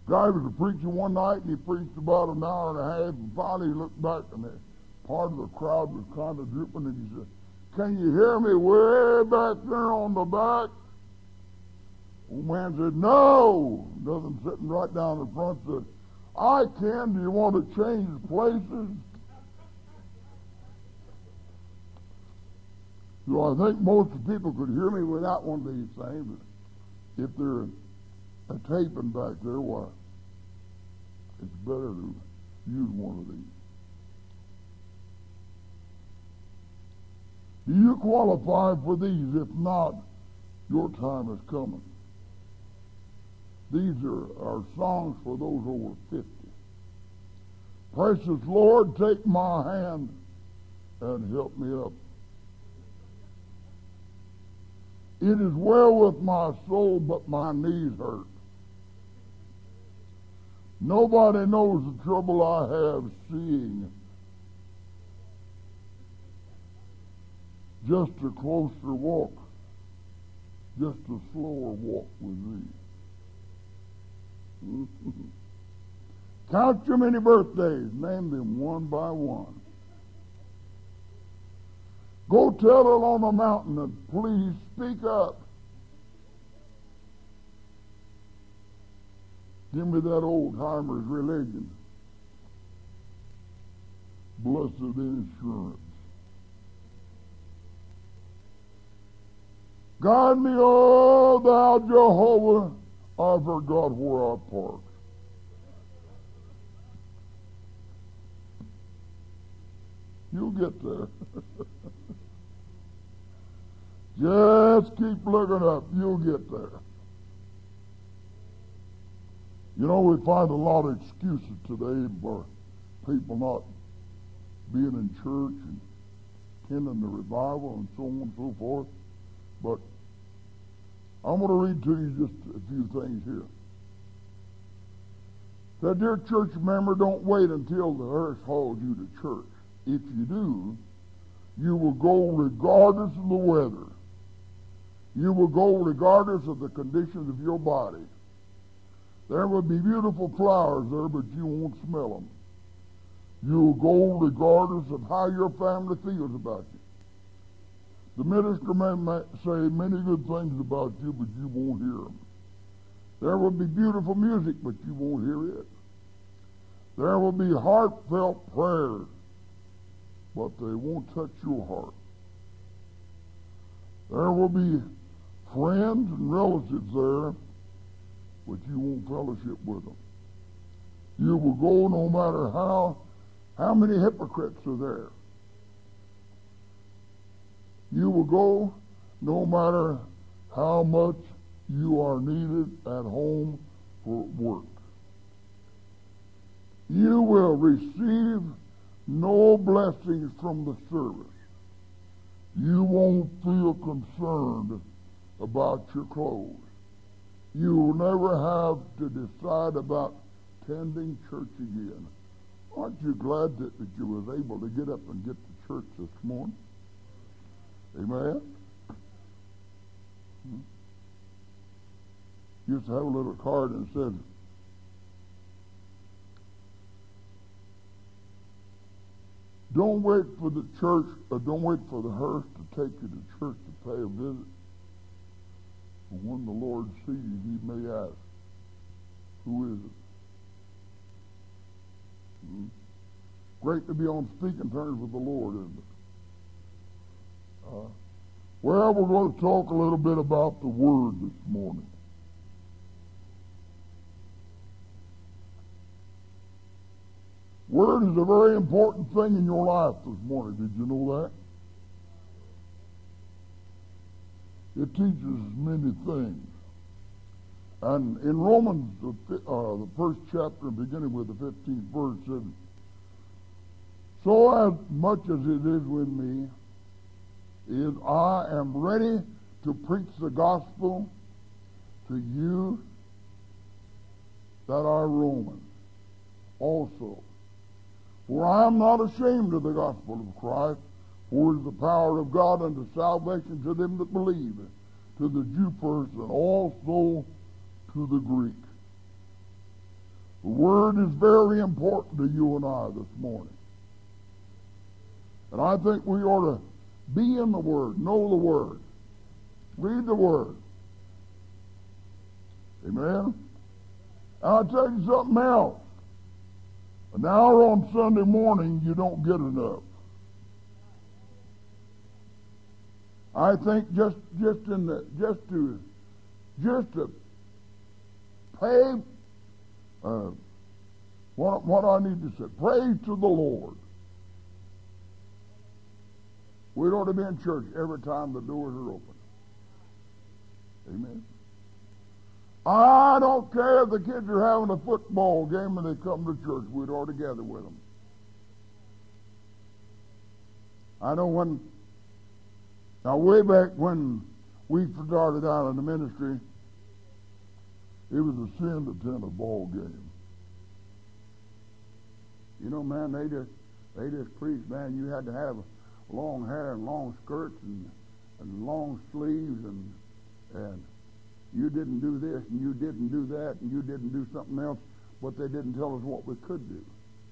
Guy was preaching one night, and he preached about an hour and a half, and finally he looked back, and part of the crowd was kind of drooping, and he said, "Can you hear me way back there on the back?" Old man said, "No." Nothing, sitting right down in front said, "I can. Do you want to change places?" So I think most people could hear me without one of these things, but if there's a taping back there, why, it's better to use one of these. Do you qualify for these? If not, your time is coming. These are our songs for those over 50. Precious Lord, take my hand and help me up. It is well with my soul, but my knees hurt. Nobody knows the trouble I have seeing. Just a closer walk, just a slower walk with thee. Count your many birthdays, name them one by one. Go tell it on the mountain and please speak up. Give me that old-timer's religion. Blessed insurance. Guide me, O thou Jehovah. I forgot where I parked. You'll get there. Just keep looking up. You'll get there. You know, we find a lot of excuses today for people not being in church and attending the revival and so on and so forth. But I'm going to read to you just a few things here. That dear church member, don't wait until the hearse hauls you to church. If you do, you will go regardless of the weather. You will go regardless of the conditions of your body. There will be beautiful flowers there, but you won't smell them. You will go regardless of how your family feels about you. The minister may say many good things about you, but you won't hear them. There will be beautiful music, but you won't hear it. There will be heartfelt prayers, but they won't touch your heart. There will be friends and relatives there, but you won't fellowship with them. You will go no matter how many hypocrites are there. You will go no matter how much you are needed at home for work. You will receive no blessings from the service. You won't feel concerned about your clothes. You will never have to decide about attending church again. Aren't you glad that you was able to get up and get to church this morning? Amen? Used to have a little card and said, don't wait for the church, or don't wait for the hearse to take you to church to pay a visit. But when the Lord sees you, he may ask, who is it? Great to be on speaking terms with the Lord, isn't it? Well, we're going to talk a little bit about the Word this morning. Word is a very important thing in your life this morning. Did you know that? It teaches many things. And in Romans, the first chapter, beginning with the 15th verse, said, so as much as it is with me, is I am ready to preach the gospel to you that are Romans also. For I am not ashamed of the gospel of Christ, for it is the power of God unto salvation to them that believe, to the Jew first and also to the Greek. The Word is very important to you and I this morning. And I think we ought to be in the Word, know the Word, read the Word. Amen? And I'll tell you something else. An hour on Sunday morning, you don't get enough. I think just to pay what I need to say, praise to the Lord. We ought to be in church every time the doors are open. Amen. I don't care if the kids are having a football game and they come to church. We'd ought to gather with them. I know way back when we started out in the ministry, it was a sin to attend a ball game. You know, man, they just preached, man, you had to have long hair and long skirts and long sleeves and you didn't do this and you didn't do that and you didn't do something else, but they didn't tell us what we could do.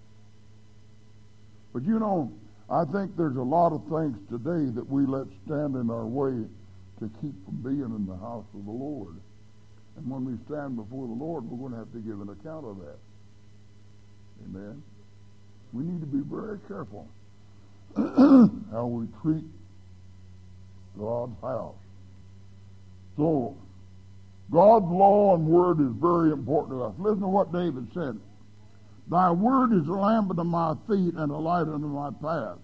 But you know, I think there's a lot of things today that we let stand in our way to keep from being in the house of the Lord. And when we stand before the Lord, we're going to have to give an account of that. Amen. We need to be very careful how we treat God's house. So, God's law and word is very important to us. Listen to what David said. Thy word is a lamp unto my feet and a light unto my path.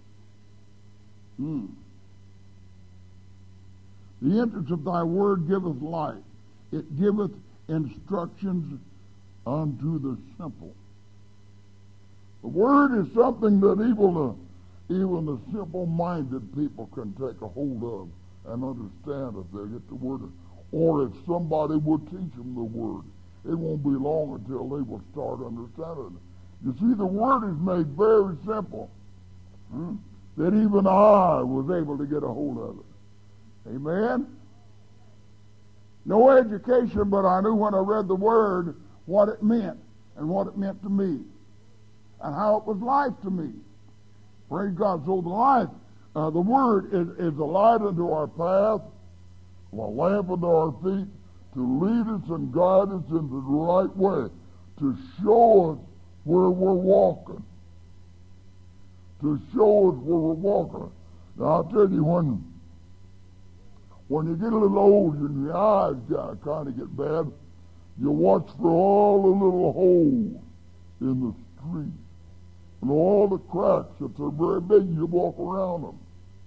The entrance of thy word giveth light. It giveth instructions unto the simple. The word is something that even the simple-minded people can take a hold of and understand if they get the word. Or if somebody would teach them the word. It won't be long until they will start understanding it. You see, the word is made very simple. That even I was able to get a hold of it. Amen? No education, but I knew when I read the word what it meant and what it meant to me and how it was life to me. Praise God. So the word is a light unto our path, a lamp unto our feet, to lead us and guide us into the right way, to show us where we're walking. To show us where we're walking. Now, I'll tell you, when you get a little older and your eyes kind of get bad, you watch for all the little holes in the street and all the cracks. If they're very big, you walk around them.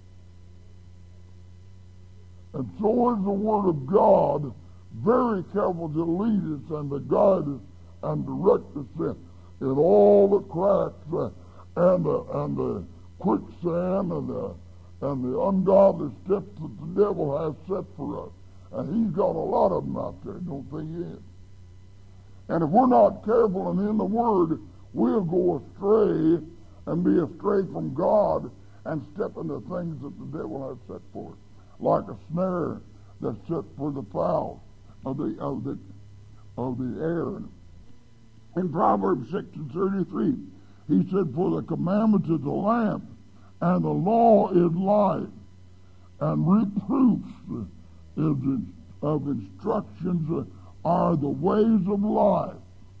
And so is the Word of God, very careful to lead us and to guide us and direct us in all the cracks and the quicksand and the ungodly steps that the devil has set for us. And he's got a lot of them out there, don't think he is. And if we're not careful and in the Word, we'll go astray and be astray from God and step into things that the devil has set for us. Like a snare that's set for the fowls of the air. In Proverbs 6:33, he said, for the commandment is a lamp, and the law is light, and reproofs of instructions are the ways of life.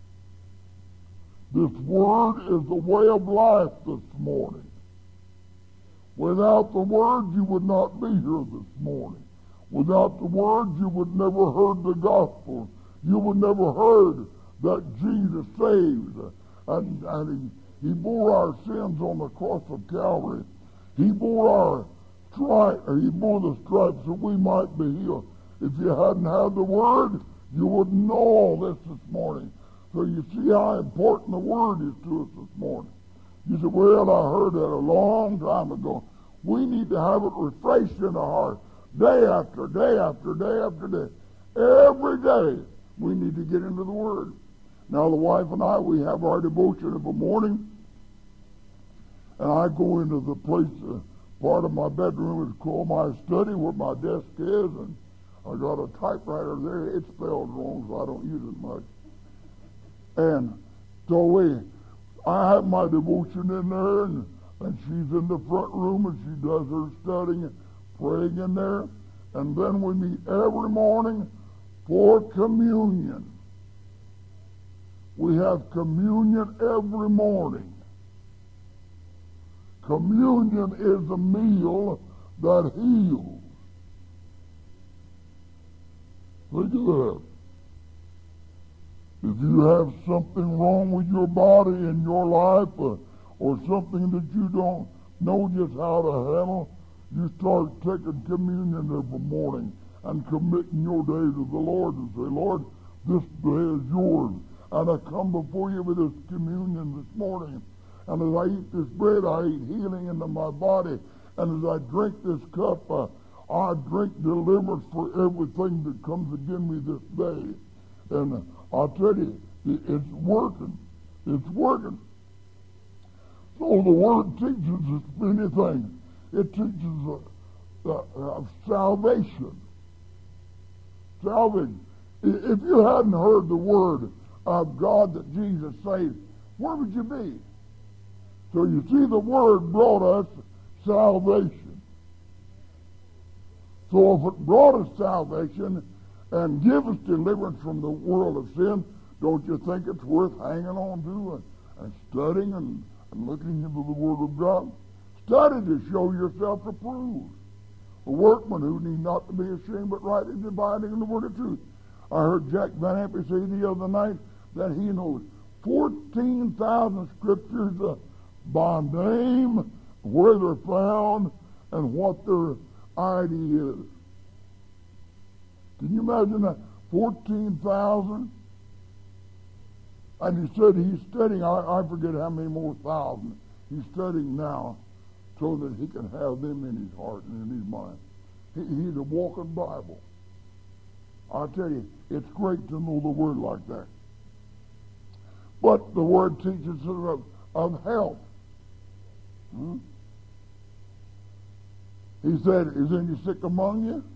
This word is the way of life this morning. Without the word, you would not be here this morning. Without the word, you would never heard the gospel. You would never heard that Jesus saves. And he bore our sins on the cross of Calvary. He bore the stripes that we might be healed. If you hadn't had the word, you wouldn't know all this morning. So you see how important the word is to us this morning. You say, well, I heard that a long time ago. We need to have it refreshed in our heart day after day after day after day. Every day we need to get into the Word. Now the wife and I, we have our devotion of a morning. And I go into the place, part of my bedroom is called my study, where my desk is. And I got a typewriter there. It's spelled wrong, so I don't use it much. And so I have my devotion in there, and she's in the front room, and she does her studying and praying in there. And then we meet every morning for communion. We have communion every morning. Communion is a meal that heals. Think of that. If you have something wrong with your body in your life, or something that you don't know just how to handle, you start taking communion every morning and committing your day to the Lord and say, Lord, this day is yours. And I come before you with this communion this morning. And as I eat this bread, I eat healing into my body. And as I drink this cup, I drink deliverance for everything that comes against me this day. And I'll tell you, it's working. It's working. So the Word teaches us many things. It teaches of salvation. Salvation. If you hadn't heard the Word of God that Jesus saved, where would you be? So you see, the Word brought us salvation. So if it brought us salvation and give us deliverance from the world of sin, don't you think it's worth hanging on to and studying and looking into the Word of God? Study to show yourself approved, a workman who need not to be ashamed, but rightly dividing the word of truth. I heard Jack Van Ampe say the other night that he knows 14,000 scriptures by name, where they're found, and what their ID is. Can you imagine that? 14,000? And he said he's studying, I forget how many more thousand he's studying now, so that he can have them in his heart and in his mind. He's a walking Bible. I tell you, it's great to know the Word like that. But the Word teaches us of health. He said, is any sick among you?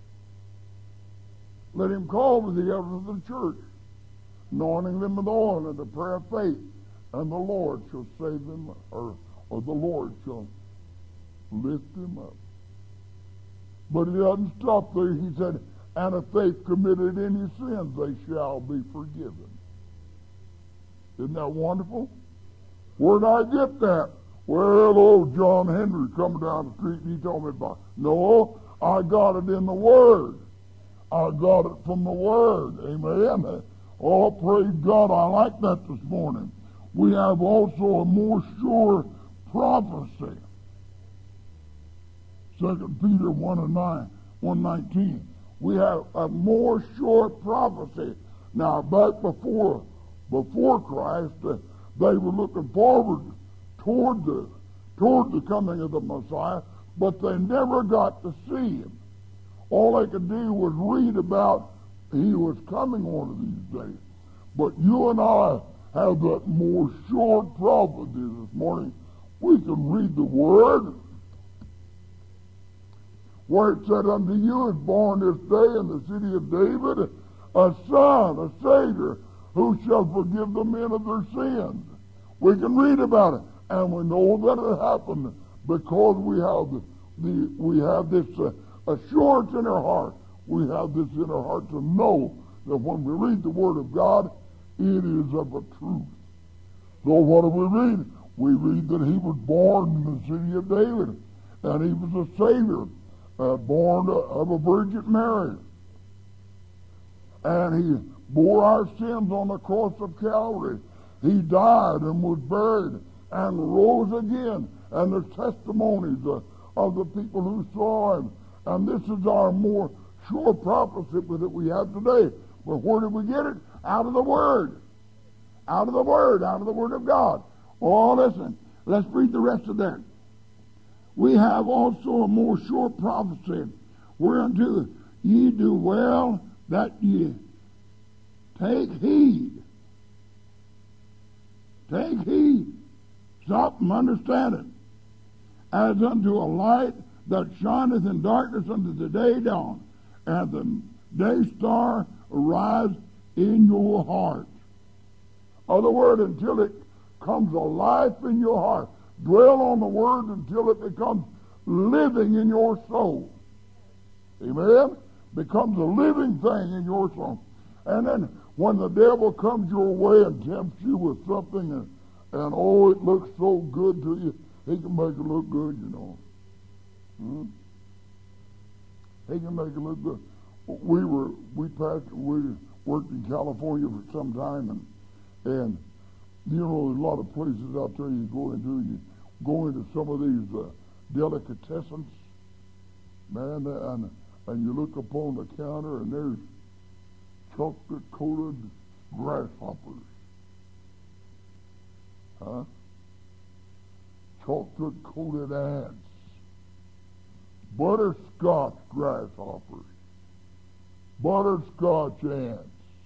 Let him call for the elders of the church, anointing them with oil and the prayer of faith, and the Lord shall save them, or the Lord shall lift them up. But he doesn't stop there. He said, and if they've committed any sins, they shall be forgiven. Isn't that wonderful? Where'd I get that? Well, old John Henry coming down the street and he told me about it. No, I got it in the Word. I got it from the Word. Amen. Oh, praise God. I like that this morning. We have also a more sure prophecy. 2 Peter 1:19. We have a more sure prophecy. Now, back before Christ, they were looking forward toward the coming of the Messiah, but they never got to see him. All they could do was read about he was coming one of these days. But you and I have that more sure prophecy this morning. We can read the Word, where it said, unto you is born this day in the city of David a Son, a Savior, who shall forgive the men of their sins. We can read about it, and we know that it happened because we have this assurance in our heart. We have this in our heart to know that when we read the Word of God, it is of a truth. So what do we read? We read that he was born in the city of David, and he was a Savior, born of a Virgin Mary. And he bore our sins on the cross of Calvary. He died and was buried and rose again. And there's testimonies of the people who saw him. And this is our more sure prophecy that we have today. But where did we get it? Out of the Word. Out of the Word. Out of the Word of God. Oh, listen. Let's read the rest of that. We have also a more sure prophecy, whereunto ye do well that ye take heed. Take heed. Stop and understand it. As unto a light that shineth in darkness unto the day dawn, and the day star arise in your heart. of the Word until it comes alive in your heart. Dwell on the Word until it becomes living in your soul. Amen? Becomes a living thing in your soul. And then when the devil comes your way and tempts you with something and oh, it looks so good to you, he can make it look good, you know. He can make it look good. We worked in California for some time, and you know, there's a lot of places out there you go into. You go into some of these delicatessens, man, and you look upon the counter, and there's chocolate-coated grasshoppers. Huh? Chocolate-coated ants. Butterscotch grasshoppers. Butterscotch ants.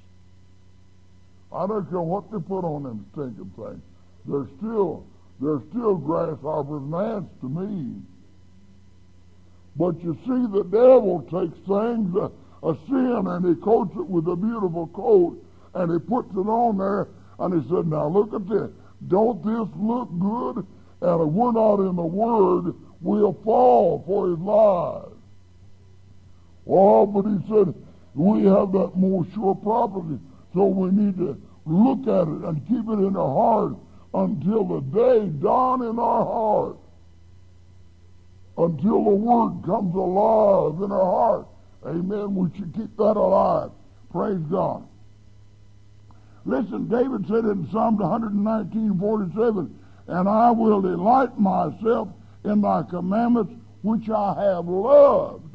I don't care what they put on them stinking things. They're still grasshoppers and ants to me. But you see, the devil takes things, a sin, and he coats it with a beautiful coat, and he puts it on there, and he said, now look at this. Don't this look good? And if we're not in the Word, we'll fall for his lies. Oh, but he said, we have that more sure property, so we need to look at it and keep it in our heart until the day dawn in our heart, until the Word comes alive in our heart. Amen. We should keep that alive. Praise God. Listen, David said in Psalm 119:47, and I will delight myself in thy commandments, which I have loved.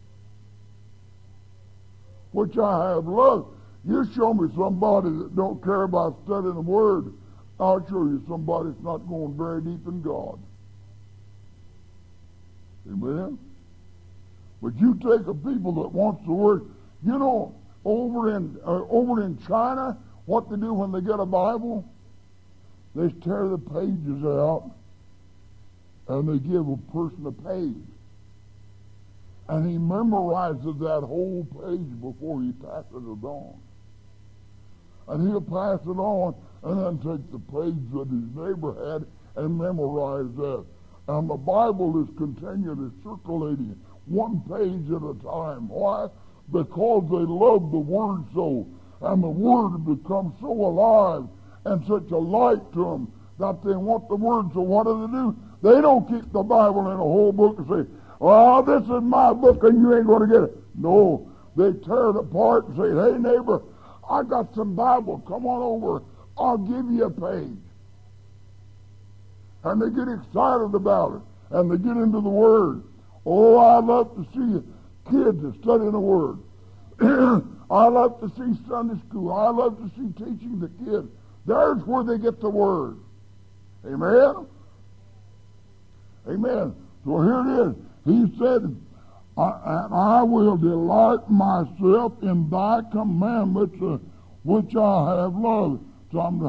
Which I have loved. You show me somebody that don't care about studying the Word, I'll show you somebody that's not going very deep in God. Amen? But you take a people that wants the Word. You know, over in China, what they do when they get a Bible, they tear the pages out and they give a person a page. And he memorizes that whole page before he passes it on. And he'll pass it on and then take the page that his neighbor had and memorize that. And the Bible is continually circulating one page at a time. Why? Because they love the Word so. And the Word becomes so alive and such a light to them that they want the Word. So what do? They don't keep the Bible in a whole book and say, well, this is my book and you ain't going to get it. No, they tear it apart and say, hey, neighbor, I got some Bible. Come on over. I'll give you a page. And they get excited about it. And they get into the Word. Oh, I love to see kids that study the Word. I love to see Sunday school. I love to see teaching the kids. There's where they get the Word. Amen? Amen. So here it is. He said, and I will delight myself in thy commandments, which I have loved. Psalm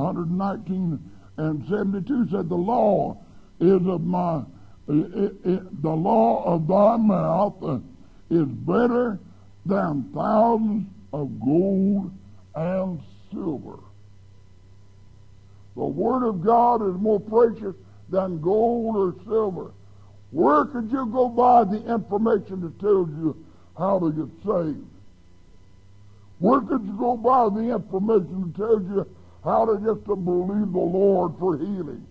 119:72 said, the law is of my, the law of thy mouth is better than thousands of gold and silver. The Word of God is more precious than gold or silver. Where could you go buy the information that tells you how to get saved? Where could you go buy the information that tells you how to just to believe the Lord for healing?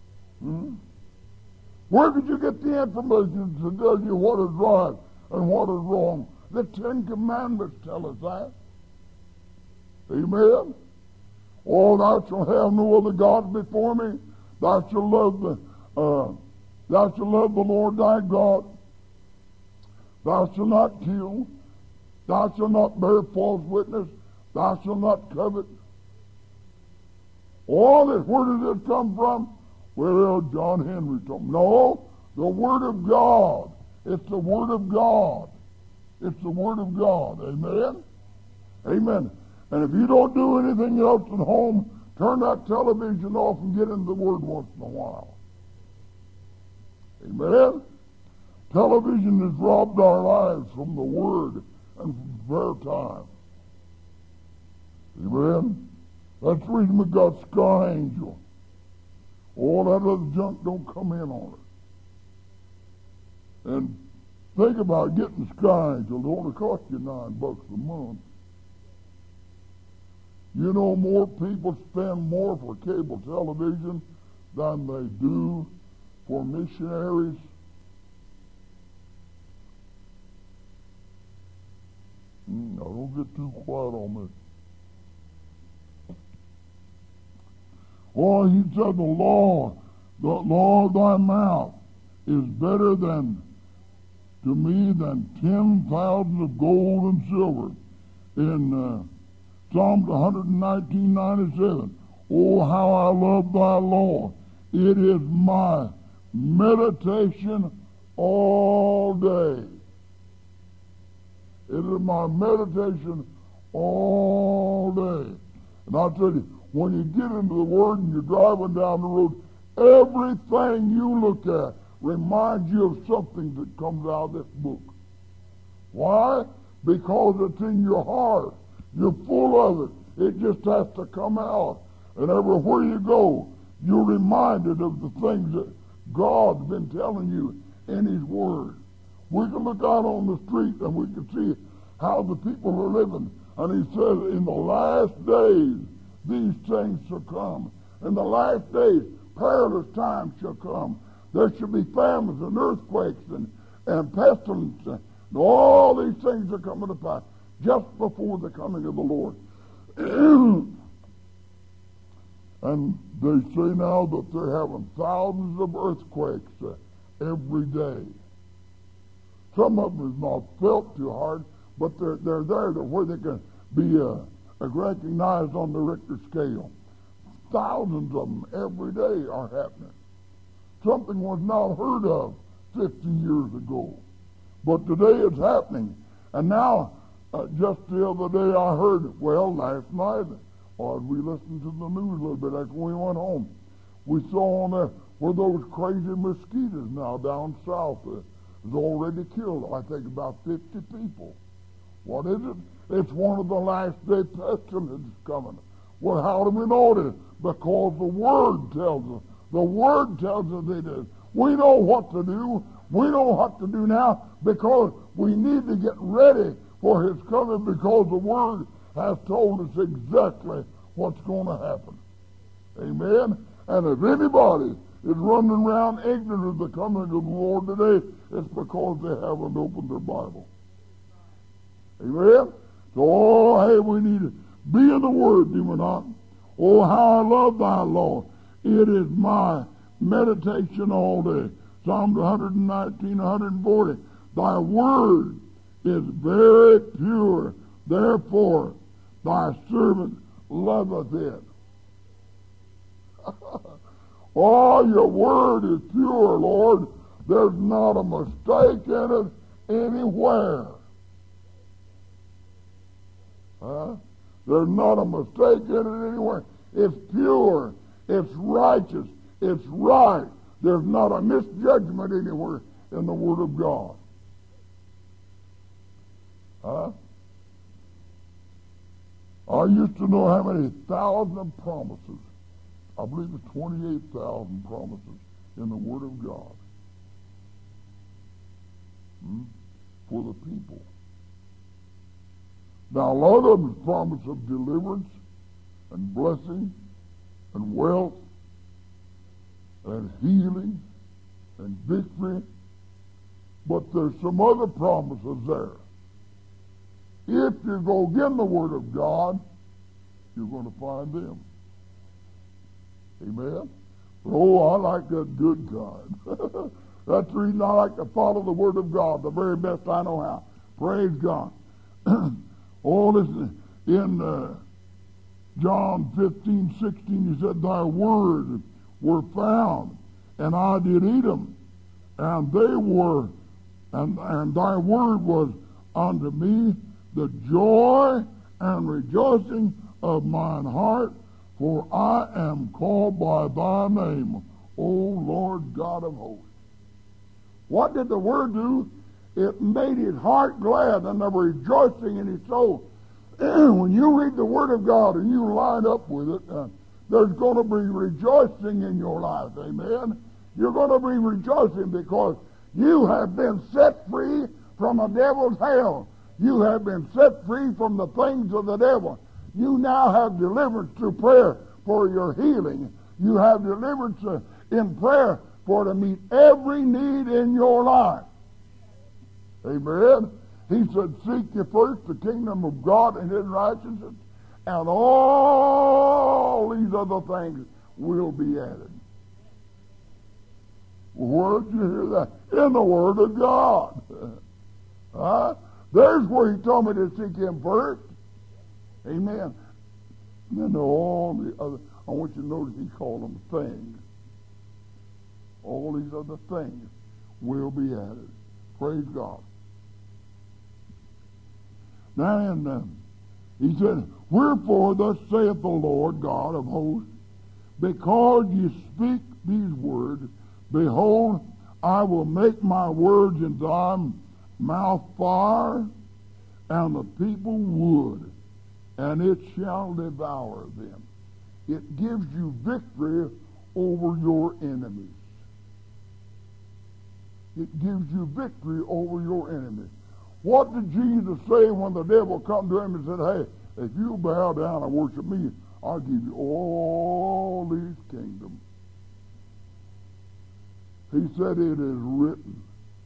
Where could you get the information to tell you what is right and what is wrong? The Ten Commandments tell us that. Amen? Oh, thou shalt have no other gods before me. Thou shalt love the Lord thy God. Thou shalt not kill. Thou shalt not bear false witness. Thou shalt not covet. All this, where does this come from? Well, John Henry told me. No, the Word of God. It's the Word of God. It's the Word of God. Amen? Amen. And if you don't do anything else at home, turn that television off and get into the Word once in a while. Amen? Television has robbed our lives from the Word and from prayer time. Amen? That's the reason we got Sky Angel. All that other junk don't come in on it. And think about getting Sky Angel. It only cost you $9 a month. You know, more people spend more for cable television than they do for missionaries. Now, don't get too quiet on me. Oh, he said the law of thy mouth is better than to me than 10,000 of gold and silver. In Psalm 119:97, oh, how I love thy law. It is my meditation all day. It is my meditation all day. And I'll tell you, when you get into the Word and you're driving down the road, everything you look at reminds you of something that comes out of this book. Why? Because it's in your heart. You're full of it. It just has to come out. And everywhere you go, you're reminded of the things that God's been telling you in His Word. We can look out on the street and we can see how the people are living. And He says, in the last days, these things shall come. In the last days, perilous times shall come. There shall be famines and earthquakes and pestilence. And all these things are coming to pass just before the coming of the Lord. And they say now that they're having thousands of earthquakes every day. Some of them is not felt too hard, but they're there to where they can be recognized on the Richter scale. Thousands of them every day are happening. Something was not heard of 50 years ago, but today it's happening. And now, just the other day I heard, well, last night, or we listened to the news a little bit after we went home, we saw on there where those crazy mosquitoes now down south has already killed, I think, about 50 people. What is it? It's one of the last day pestilences coming. Well, how do we know this? Because the Word tells us. The Word tells us it is. We know what to do. We know what to do now because we need to get ready for His coming, because the Word has told us exactly what's going to happen. Amen? And if anybody is running around ignorant of the coming of the Lord today, it's because they haven't opened their Bible. Amen? So, hey, we need to be in the Word, do we not? Oh, how I love thy law. It is my meditation all day. Psalm 119, 140. Thy word is very pure. Therefore, thy servant loveth it. Oh, your word is pure, Lord. There's not a mistake in it anywhere. There's not a mistake in it anywhere. It's pure. It's righteous. It's right. There's not a misjudgment anywhere in the Word of God. I used to know how many thousand promises. I believe it's 28,000 promises in the Word of God for the people. Now, a lot of them is promise of deliverance and blessing and wealth and healing and victory, but there's some other promises there. If you go get the Word of God, you're going to find them. Amen? Oh, I like that good God. That's the reason I like to follow the Word of God the very best I know how. Praise God. Oh, listen, in John 15, 16, he said, thy word were found, and I did eat them, and they were, and thy word was unto me the joy and rejoicing of mine heart, for I am called by thy name, O Lord God of hosts. What did the word do? It made his heart glad, and the rejoicing in his soul. when you read the Word of God and you line up with it, there's going to be rejoicing in your life. Amen. You're going to be rejoicing because you have been set free from a devil's hell. You have been set free from the things of the devil. You now have deliverance through prayer for your healing. You have deliverance in prayer for to meet every need in your life. Amen. He said, seek ye first the kingdom of God and his righteousness, and all these other things will be added. Where did you hear that? In the Word of God. There's where he told me to seek him first. Amen. And then all the other, I want you to notice he called them things. All these other things will be added. Praise God. Now, and he said, wherefore thus saith the Lord God of hosts, because ye speak these words, behold, I will make my words in thy mouth fire, and the people wood, and it shall devour them. It gives you victory over your enemies. It gives you victory over your enemies. What did Jesus say when the devil come to him and said, hey, if you bow down and worship me, I'll give you all these kingdoms. He said, it is written,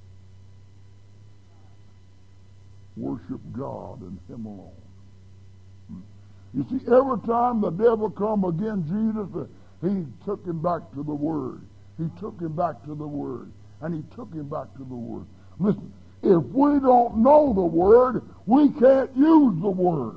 worship God and him alone. You see, every time the devil come against Jesus, he took him back to the Word. He took him back to the Word. And he took him back to the Word. Listen, if we don't know the Word, we can't use the Word.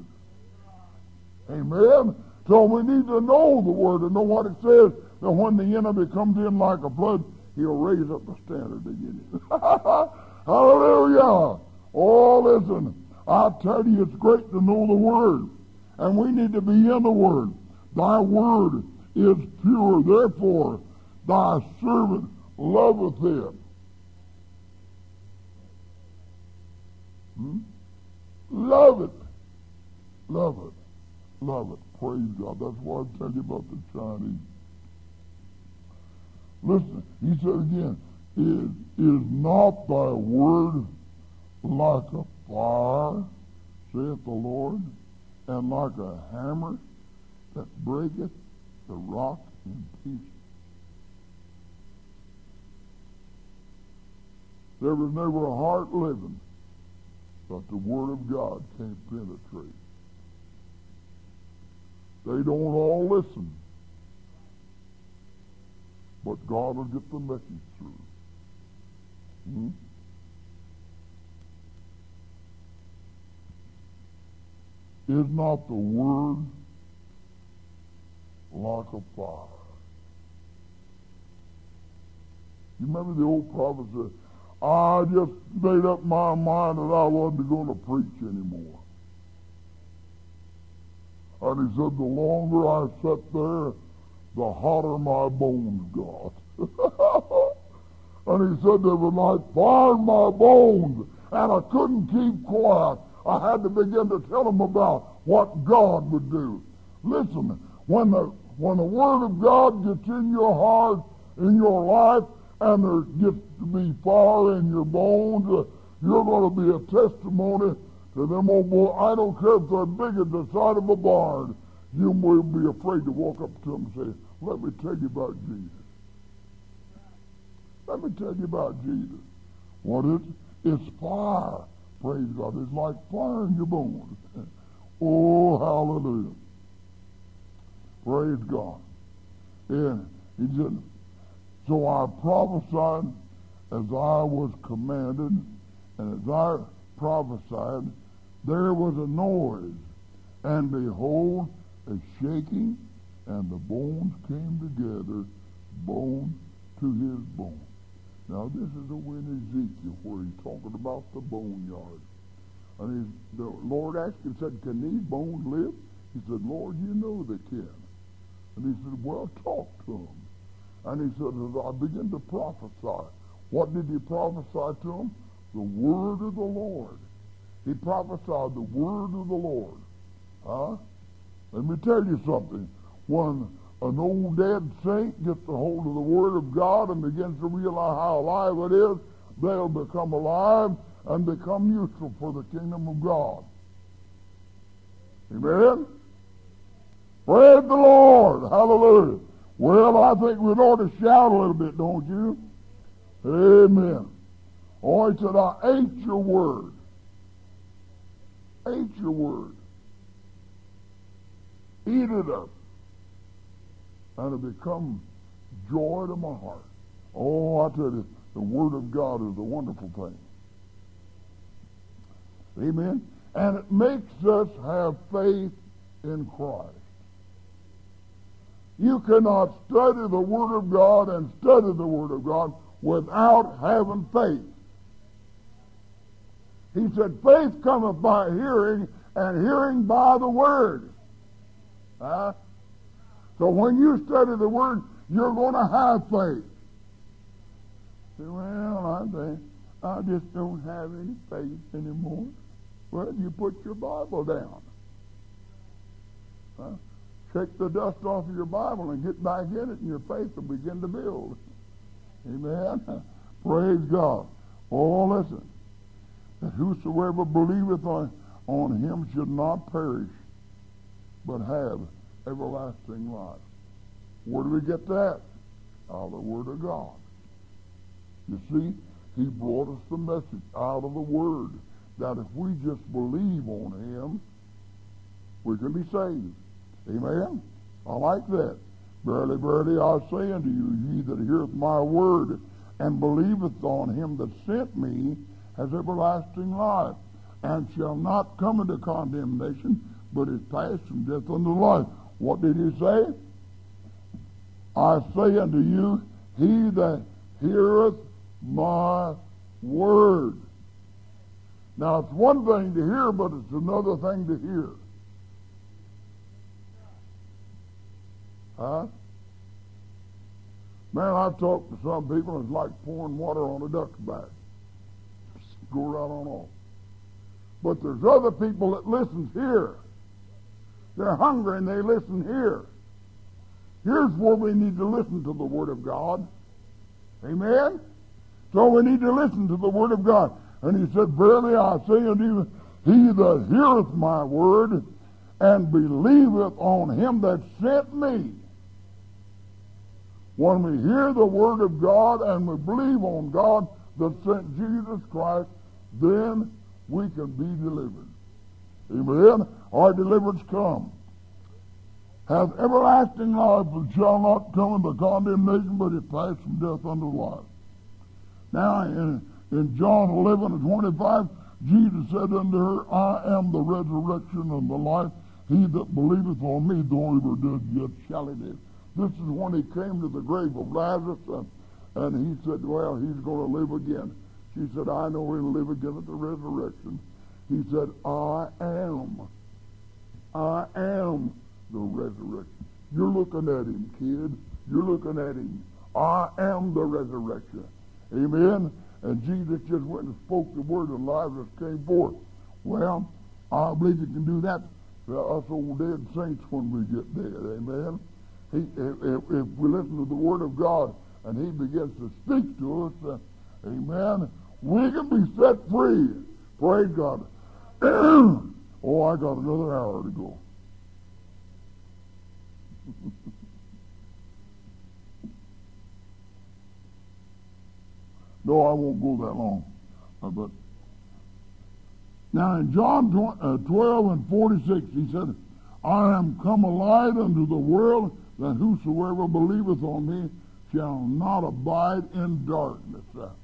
Amen? So we need to know the Word and know what it says, that when the enemy comes in like a flood, he'll raise up the standard against you. Hallelujah! Oh, listen, I tell you, it's great to know the Word. And we need to be in the Word. Thy Word is pure, therefore thy servant loveth it. Love it. Love it. Love it. Praise God. That's why I tell you about the Chinese. Listen, he said again, is not thy word like a fire, saith the Lord, and like a hammer that breaketh the rock in pieces? There was never a heart living that the Word of God can't penetrate. They don't all listen, but God will get the message through. Is not the Word like a fire? You remember the old prophet said, I just made up my mind that I wasn't going to preach anymore. And he said, the longer I sat there, the hotter my bones got. And he said, there was like fire in my bones, and I couldn't keep quiet. I had to begin to tell them about what God would do. Listen, when the Word of God gets in your heart, in your life, and there gets to be fire in your bones, you're going to be a testimony to them old boys. I don't care if they're big as the side of a barn. You will be afraid to walk up to them and say, let me tell you about Jesus. Let me tell you about Jesus. What is it? It's fire. Praise God. It's like fire in your bones. Oh, hallelujah. Praise God. Yeah, he said, so I prophesied as I was commanded, and as I prophesied, there was a noise, and behold, a shaking, and the bones came together, bone to his bone. Now this is over in Ezekiel where he's talking about the boneyard. And the Lord asked him, said, can these bones live? He said, Lord, you know they can. And he said, well, talk to them. And he said, as I begin to prophesy, what did he prophesy to them? The word of the Lord. He prophesied the word of the Lord. Huh? Let me tell you something. When an old dead saint gets a hold of the Word of God and begins to realize how alive it is, they'll become alive and become useful for the kingdom of God. Amen? Praise the Lord. Hallelujah. Well, I think we ought to shout a little bit, don't you? Amen. Oh, he said, I ate your word. Ate your word. Eat it up. And it become joy to my heart. Oh, I tell you, the Word of God is a wonderful thing. Amen? And it makes us have faith in Christ. You cannot study the Word of God and study the Word of God without having faith. He said, faith cometh by hearing, and hearing by the Word. Huh? So when you study the Word, you're going to have faith. Well, I just don't have any faith anymore. Well, you put your Bible down. Huh? Shake the dust off of your Bible and get back in it, and your faith will begin to build. Amen? Praise God. Oh, listen. That whosoever believeth on him should not perish, but have everlasting life. Where do we get that? Out of the Word of God. You see, he brought us the message out of the Word that if we just believe on him, we can be saved. Amen? I like that. Verily, verily, I say unto you, ye that heareth my word and believeth on him that sent me has everlasting life, and shall not come into condemnation, but is passed from death unto life. What did he say? I say unto you, he that heareth my word. Now, it's one thing to hear, but it's another thing to hear. Huh? Man, I've talked to some people, it's like pouring water on a duck's back. Just go right on off. But there's other people that listens here. They're hungry and they listen here. Here's where we need to listen to the Word of God. Amen? So we need to listen to the Word of God. And he said, verily I say unto you, he that heareth my word and believeth on him that sent me. When we hear the Word of God and we believe on God that sent Jesus Christ, then we can be delivered. Amen? Our deliverance come. Hath everlasting life and shall not come into condemnation, but is passed from death unto life. Now, in John 11:25, Jesus said unto her, I am the resurrection and the life. He that believeth on me, though he were dead, yet shall he live. This is when he came to the grave of Lazarus, and he said, well, he's going to live again. She said, I know he'll live again at the resurrection. He said, I am the resurrection. You're looking at him, kid. You're looking at him. I am the resurrection. Amen? And Jesus just went and spoke the word, and Lazarus came forth. Well, I believe you can do that for us old dead saints when we get dead. Amen? If we listen to the Word of God and he begins to speak to us, amen, we can be set free. Praise God. Oh, I got another hour to go. No, I won't go that long. But now in John 12:46, he said, I am come a light unto the world, that whosoever believeth on me shall not abide in darkness.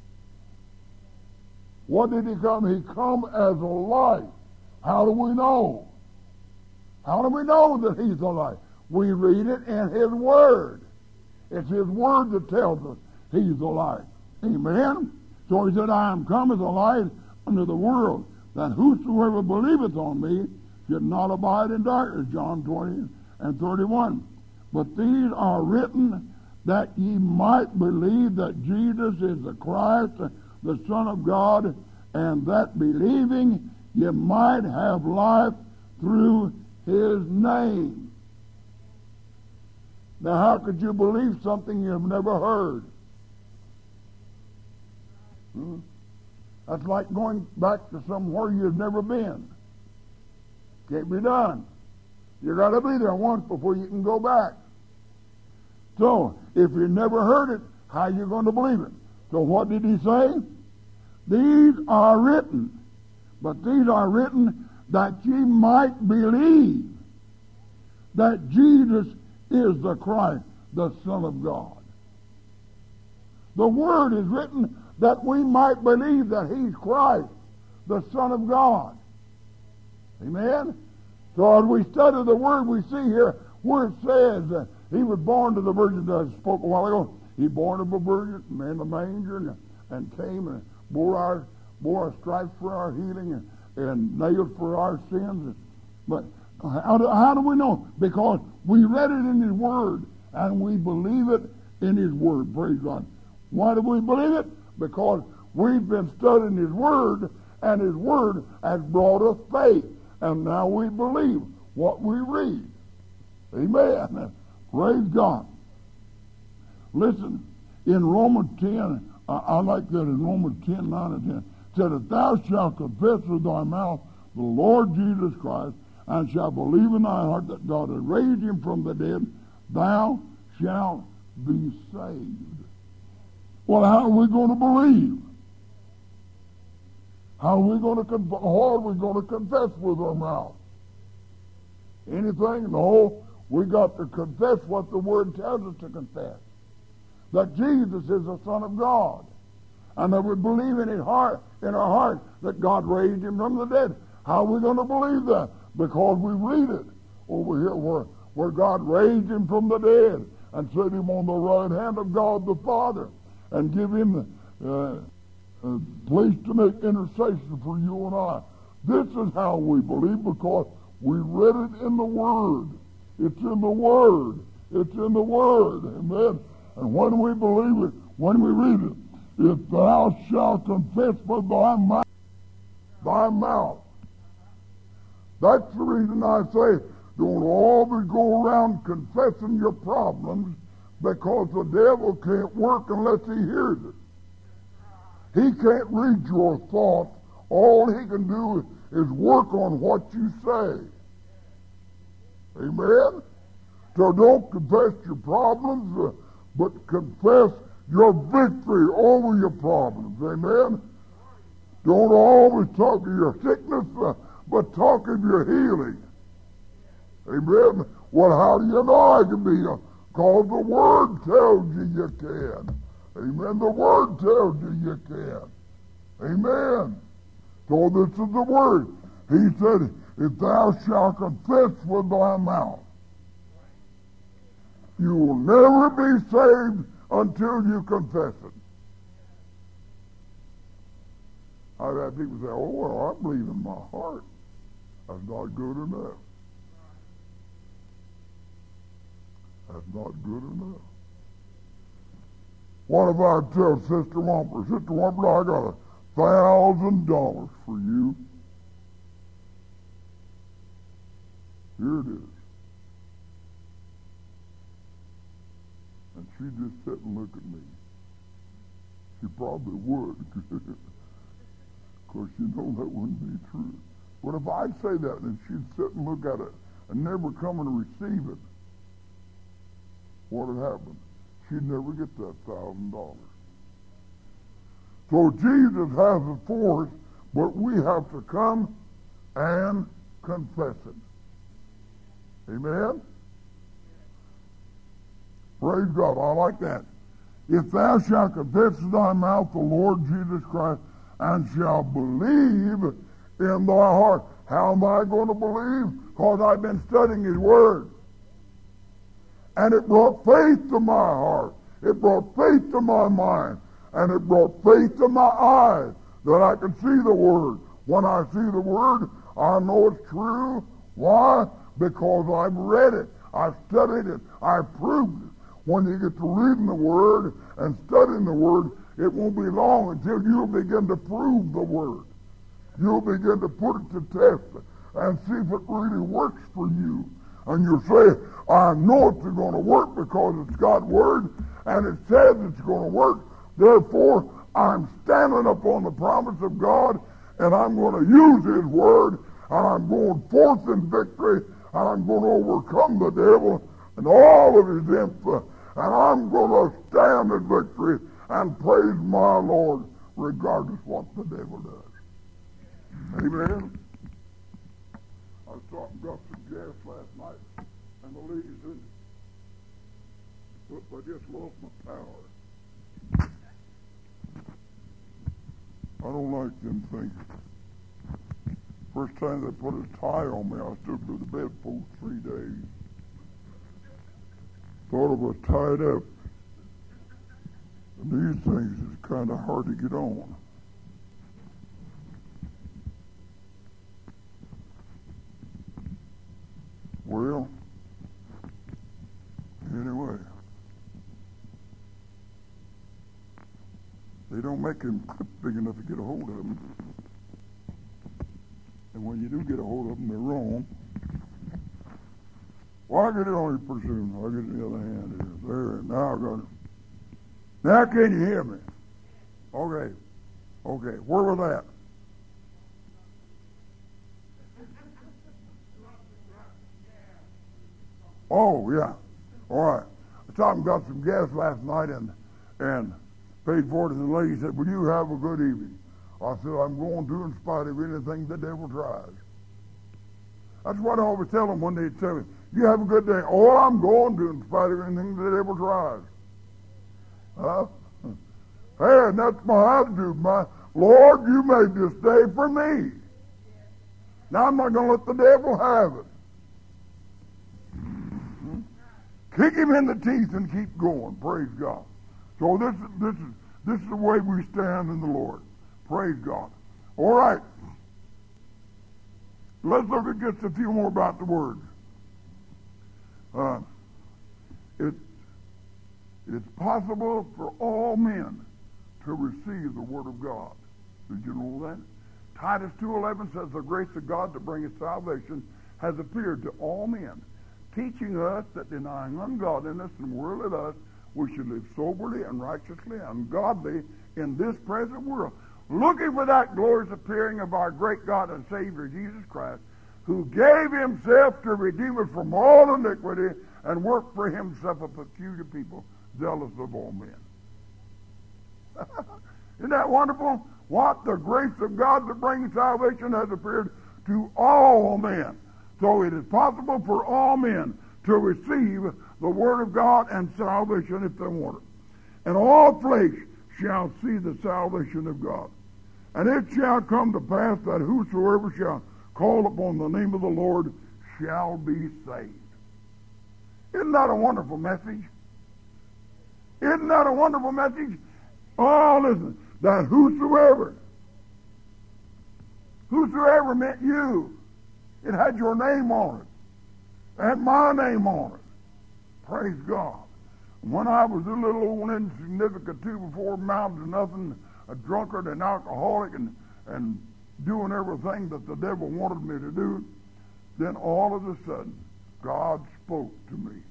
What did he come? He come as a light. How do we know? How do we know that he's a light? We read it in his word. It's his word that tells us he's a light. Amen? So he said, I am come as a light unto the world, that whosoever believeth on me should not abide in darkness. John 20:31. But these are written that ye might believe that Jesus is the Christ, the Son of God, and that believing ye might have life through His name. Now, how could you believe something you've never heard? That's like going back to somewhere you've never been. Can't be done. You got to be there once before you can go back. So, if you never heard it, how are you going to believe it? So what did he say? These are written, but these are written that ye might believe that Jesus is the Christ, the Son of God. The Word is written that we might believe that He's Christ, the Son of God. Amen? So as we study the Word, we see here where it says that He was born to the Virgin that I spoke a while ago. He born of a virgin, in the manger, and came and bore our stripes for our healing, and nailed for our sins. But how do we know? Because we read it in His Word, and we believe it in His Word. Praise God. Why do we believe it? Because we've been studying His Word, and His Word has brought us faith. And now we believe what we read. Amen. Praise God. Listen, in Romans 10, I like that in Romans 10, 9 and 10, it said, if thou shalt confess with thy mouth the Lord Jesus Christ, and shalt believe in thy heart that God has raised Him from the dead, thou shalt be saved. Well, how are we going to believe? How are we going to confess with our mouth? Anything? No. We got to confess what the Word tells us to confess. That Jesus is the Son of God. And that we believe in our heart that God raised Him from the dead. How are we going to believe that? Because we read it over here where God raised Him from the dead and set Him on the right hand of God the Father and give Him a place to make intercession for you and I. This is how we believe, because we read it in the Word. It's in the Word. It's in the Word. Amen. And when we believe it, when we read it, if thou shalt confess with thy mouth. That's the reason I say, don't always go around confessing your problems, because the devil can't work unless he hears it. He can't read your thoughts. All he can do is work on what you say. Amen? So don't confess your problems, but confess your victory over your problems. Amen? Don't always talk of your sickness, but talk of your healing. Amen? Well, how do you know I can be? Because the Word tells you can. Amen? The Word tells you can. Amen? So this is the Word. He said, if thou shalt confess with thy mouth, you will never be saved until you confess it. I've had people say, oh, well, I believe in my heart. That's not good enough. That's not good enough. What if I tell Sister Whomper, Sister Whomper, I got $1,000 for you. Here it is. And she just sit and look at me. She probably would, because she know that wouldn't be true. But if I say that and she'd sit and look at it and never come and receive it, what would happen? She'd never get that $1,000. So Jesus has it for us, but we have to come and confess it. Amen? Praise God. I like that. If thou shalt confess in thy mouth the Lord Jesus Christ, and shalt believe in thy heart. How am I going to believe? Because I've been studying His Word. And it brought faith to my heart. It brought faith to my mind. And it brought faith to my eyes that I can see the Word. When I see the Word, I know it's true. Why? Because I've read it. I've studied it. I've proved it. When you get to reading the Word and studying the Word, it won't be long until you'll begin to prove the Word. You'll begin to put it to test. and see if it really works for you. And you say, I know it's going to work because it's God's Word, and it says it's going to work. Therefore, I'm standing upon the promise of God, and I'm going to use His Word, and I'm going forth in victory, and I'm going to overcome the devil and all of his influence, and I'm going to stand in victory and praise my Lord regardless what the devil does. Amen. I stopped and got some gas last night, and the lady said, "Look, I just lost my power." I don't like them things. First time they put a tie on me, I stood by the bedpost 3 days. Thought I was tied up. And these things is kind of hard to get on. Well, anyway, they don't make them clip big enough to get a hold of them. And when you do get a hold of them, they're wrong. Well, I get it on you pretty soon. I'll get it in the other hand here. There, now I got it. Now can you hear me? Okay. Okay. Where was that? Oh, yeah. All right. I stopped and got some gas last night and paid for it, and the lady said, "Will you have a good evening?" I said, "I'm going to in spite of anything the devil tries." That's what I always tell them when they tell me, "You have a good day." "Oh, I'm going to in spite of anything the devil tries." Hey, and that's my attitude. My Lord, you made this day for me. Now I'm not going to let the devil have it. Kick him in the teeth and keep going. Praise God. So this is the way we stand in the Lord. Praise God. All right. Let's look at just a few more about the Word. It's possible for all men to receive the Word of God. Did you know that? Titus 2:11 says, "The grace of God that bringeth salvation has appeared to all men, teaching us that denying ungodliness and worldly lust, we should live soberly and righteously and godly in this present world, looking for that glorious appearing of our great God and Savior Jesus Christ, who gave himself to redeem us from all iniquity and work for himself a peculiar people, zealous of all men." Isn't that wonderful? What? The grace of God that brings salvation has appeared to all men. So it is possible for all men to receive the Word of God and salvation if they want it. "And all flesh shall see the salvation of God. And it shall come to pass that whosoever shall call upon the name of the Lord shall be saved." Isn't that a wonderful message? Isn't that a wonderful message? Oh, listen, that whosoever meant you. It had your name on it. It had my name on it. Praise God. When I was a little old insignificant too, before amounted to nothing, a drunkard and alcoholic and doing everything that the devil wanted me to do, then all of a sudden, God spoke to me.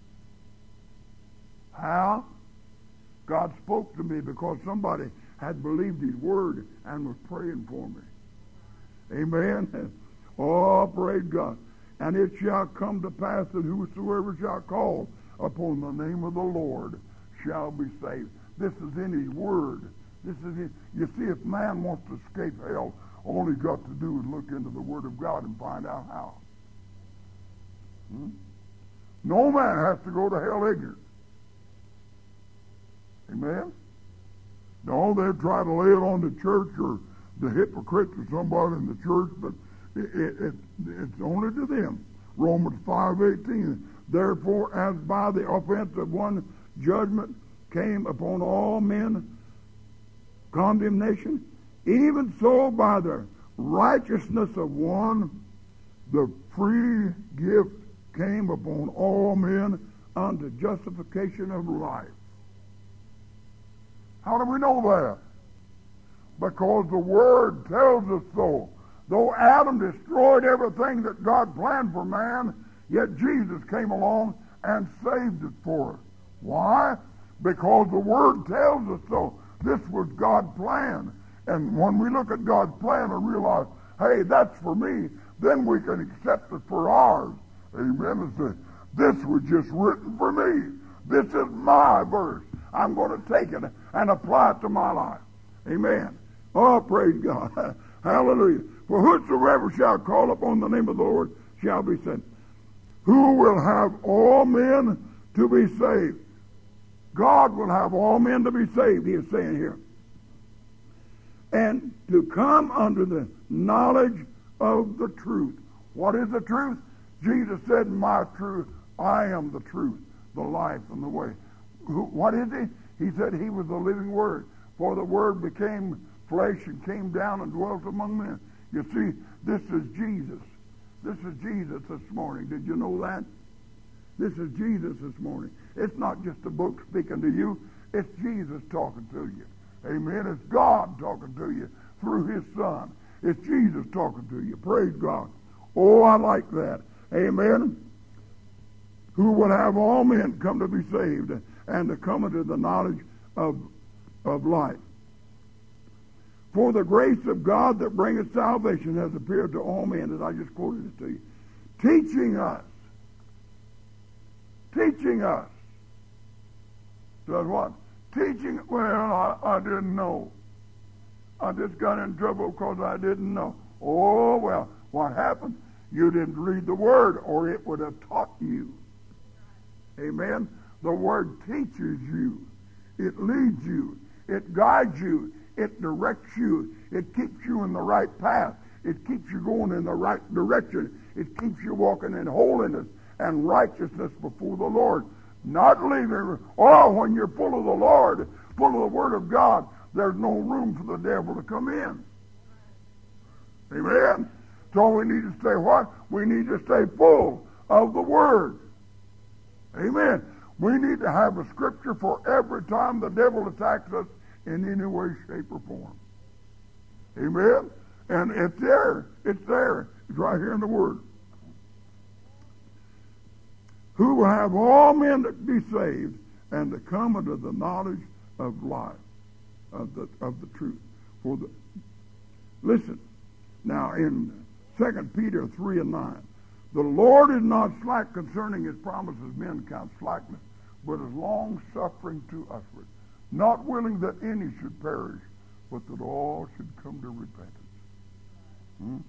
How? God spoke to me because somebody had believed His Word and was praying for me. Amen? Oh, praise God. "And it shall come to pass that whosoever shall call upon the name of the Lord shall be saved." This is in His Word. This is in, you see, if man wants to escape hell, all he's got to do is look into the Word of God and find out how. No man has to go to hell ignorant. Amen? No, they try to lay it on the church or the hypocrites or somebody in the church, but it's only to them. Romans 5:18. "Therefore, as by the offense of one judgment came upon all men condemnation, even so by the righteousness of one the free gift came upon all men unto justification of life." How do we know that? Because the Word tells us so. Though Adam destroyed everything that God planned for man, yet Jesus came along and saved it for us. Why? Because the Word tells us so. This was God's plan. And when we look at God's plan and realize, hey, that's for me, then we can accept it for ours. Amen. And say, this was just written for me. This is my verse. I'm going to take it and apply it to my life. Amen. Oh, praise God. Hallelujah. For whosoever shall call upon the name of the Lord shall be saved. Who will have all men to be saved? God will have all men to be saved, he is saying here. And to come under the knowledge of the truth. What is the truth? Jesus said, my truth, I am the truth, the life, and the way. What is he? He said he was the living Word. For the Word became flesh and came down and dwelt among men. You see, this is Jesus. This is Jesus this morning. Did you know that? This is Jesus this morning. It's not just a book speaking to you. It's Jesus talking to you. Amen. It's God talking to you through his Son. It's Jesus talking to you. Praise God. Oh, I like that. Amen. Who would have all men come to be saved and to come into the knowledge of life. For the grace of God that bringeth salvation has appeared to all men, as I just quoted it to you, teaching us. Does what? Teaching, well, I didn't know. I just got in trouble because I didn't know. Oh, well, what happened? You didn't read the Word, or it would have taught you. Amen? The Word teaches you. It leads you. It guides you. It directs you. It keeps you in the right path. It keeps you going in the right direction. It keeps you walking in holiness and righteousness before the Lord. Not leaving, when you're full of the Lord, full of the Word of God, there's no room for the devil to come in. Amen? So we need to stay what? We need to stay full of the Word. Amen. We need to have a scripture for every time the devil attacks us in any way, shape, or form. Amen? And it's there. It's there. It's right here in the Word. Who will have all men to be saved and to come into the knowledge of life, of the truth. Listen, now in 2 Peter 3:9, the Lord is not slack concerning his promises, men count slackness, but is long-suffering to usward, not willing that any should perish, but that all should come to repentance.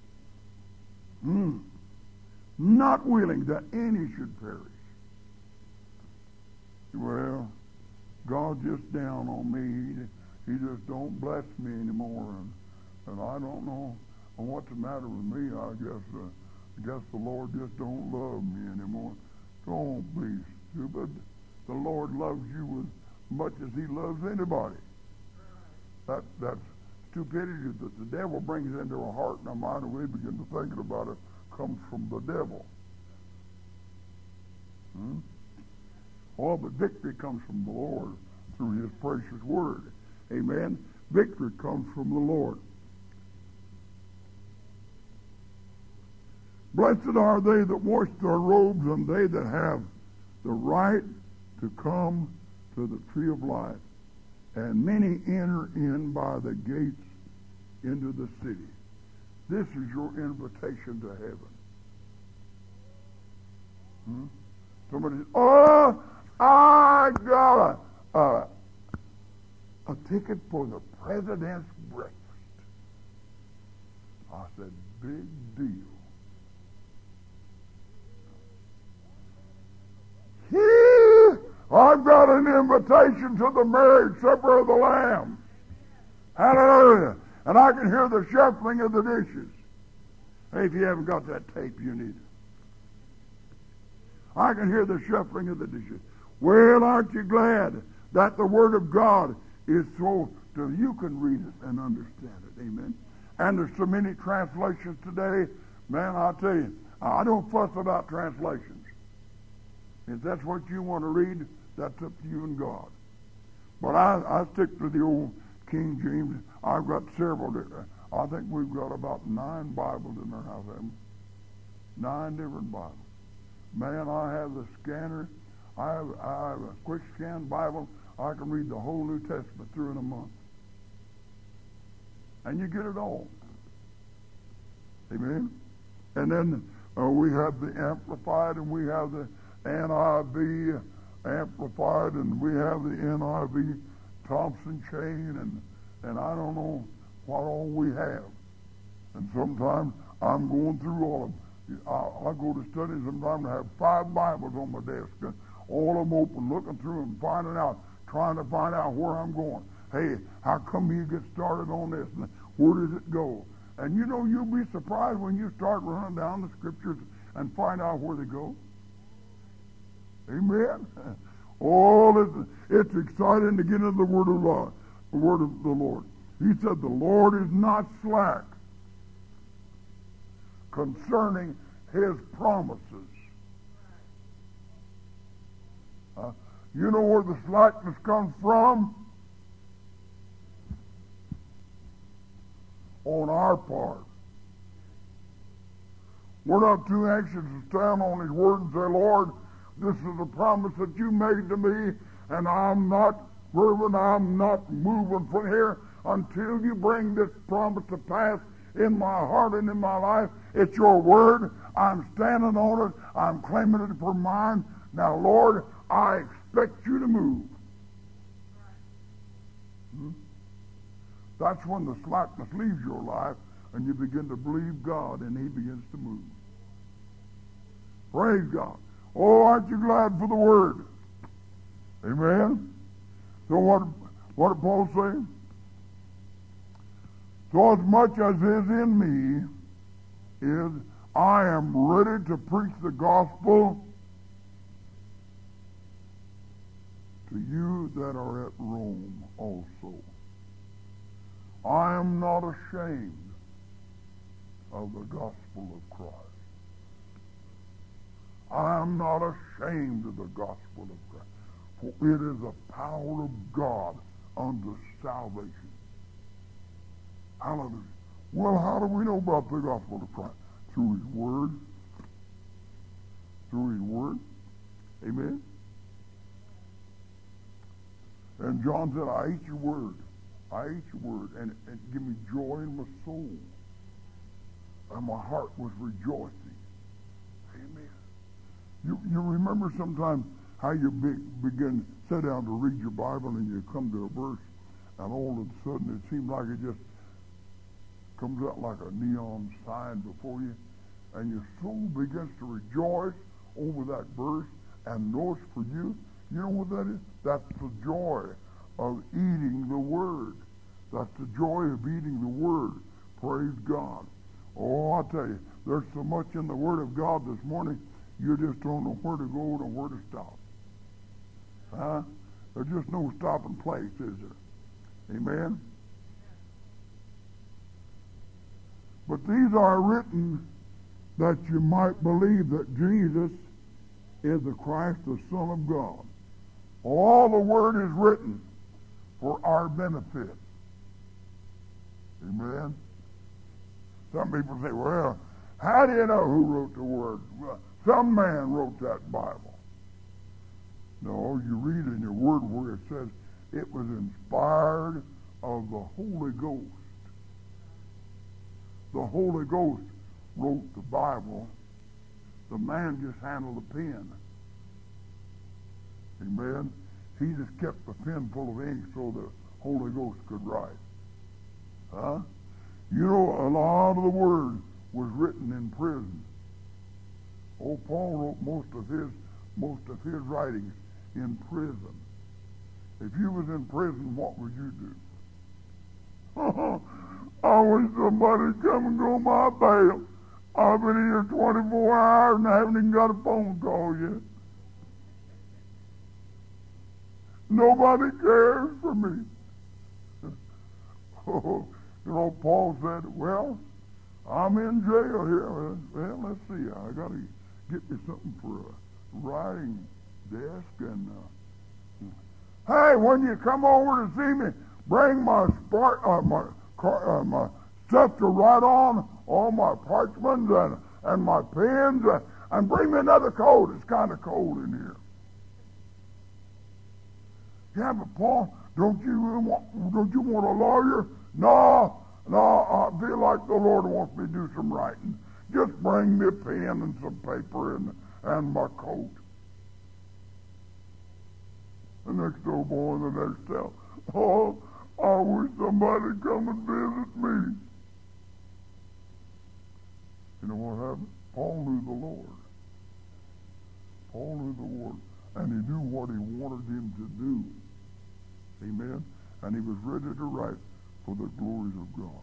Not willing that any should perish. Well, God just down on me. He just don't bless me anymore, and I don't know what's the matter with me. I guess the Lord just don't love me anymore. Don't be stupid. The Lord loves you as much as he loves anybody. That's stupidity that the devil brings into our heart and our mind, and we begin to think about it, comes from the devil. But victory comes from the Lord through his precious word. Amen. Victory comes from the Lord. Blessed are they that wash their robes, and they that have the right to come to the tree of life. And many enter in by the gates into the city. This is your invitation to heaven. Somebody says, I got a ticket for the president's breakfast. I said, big deal. I've got an invitation to the marriage supper of the Lamb. Hallelujah. And I can hear the shuffling of the dishes. Hey, if you haven't got that tape, you need it. I can hear the shuffling of the dishes. Well, aren't you glad that the Word of God is so that you can read it and understand it? Amen. And there's so many translations today. Man, I'll tell you, I don't fuss about translations. If that's what you want to read, that's up to you and God. But I stick to the old King James. I've got several. I think we've got about 9 Bibles in our house, haven't we? 9 different Bibles. Man, I have the scanner. I have a quick scan Bible. I can read the whole New Testament through in a month. And you get it all. Amen? And then we have the Amplified, and we have the NIV Amplified, and we have the NIV Thompson Chain, and I don't know what all we have. And sometimes I'm going through all of them. I go to study, sometimes I have 5 Bibles on my desk, and all of them open, looking through them, finding out, trying to find out where I'm going. Hey, how come you get started on this, and where does it go? And you know, you'll be surprised when you start running down the scriptures and find out where they go. Amen? Oh, it's exciting to get into the Word of God, the Word of the Lord. He said, the Lord is not slack concerning His promises. You know where the slackness comes from? On our part. We're not too anxious to stand on His Word and say, Lord, this is a promise that you made to me, and I'm not moving, I'm not moving from here until you bring this promise to pass in my heart and in my life. It's your word. I'm standing on it. I'm claiming it for mine. Now, Lord, I expect you to move. That's when the slackness leaves your life and you begin to believe God and He begins to move. Praise God. Oh, aren't you glad for the Word? Amen? So what did Paul say? So as much as is in me is I am ready to preach the gospel to you that are at Rome also. I am not ashamed of the gospel of Christ. I am not ashamed of the gospel of Christ. For it is the power of God unto salvation. Hallelujah. Well, how do we know about the gospel of Christ? Through His Word. Through His Word. Amen. And John said, I ate your word. I ate your word, and it gave me joy in my soul. And my heart was rejoicing. Amen. You remember sometimes how you begin, sit down to read your Bible, and you come to a verse, and all of a sudden it seems like it just comes out like a neon sign before you, and your soul begins to rejoice over that verse and know it's for you. You know what that is? That's the joy of eating the Word. That's the joy of eating the Word. Praise God. Oh, I tell you, there's so much in the Word of God this morning, you just don't know where to go and where to stop. Huh? There's just no stopping place, is there? Amen? But these are written that you might believe that Jesus is the Christ, the Son of God. All the Word is written for our benefit. Amen? Some people say, well, how do you know who wrote the Word? Well, some man wrote that Bible. No, you read in your Word where it says it was inspired of the Holy Ghost. The Holy Ghost wrote the Bible. The man just handled the pen. Amen? He just kept the pen full of ink so the Holy Ghost could write. Huh? You know, a lot of the Word was written in prison. Oh, Paul wrote most of his writings in prison. If you was in prison, what would you do? I wish somebody come and go my bail. I've been here 24 hours and I haven't even got a phone call yet. Nobody cares for me. Oh, you know, Paul said, well, I'm in jail here. Well, let's see. I got to get me something for a writing desk. And hey, when you come over to see me, bring my stuff to write on all my parchments and my pens, and bring me another coat. It's kind of cold in here. Yeah, but Paul, don't you want a lawyer? No, I feel like the Lord wants me to do some writing. Just bring me a pen and some paper and my coat. The next old boy in the next cell, oh, I wish somebody come and visit me. You know what happened? Paul knew the Lord. Paul knew the Lord, and he knew what he wanted him to do. Amen? And he was ready to write for the glories of God.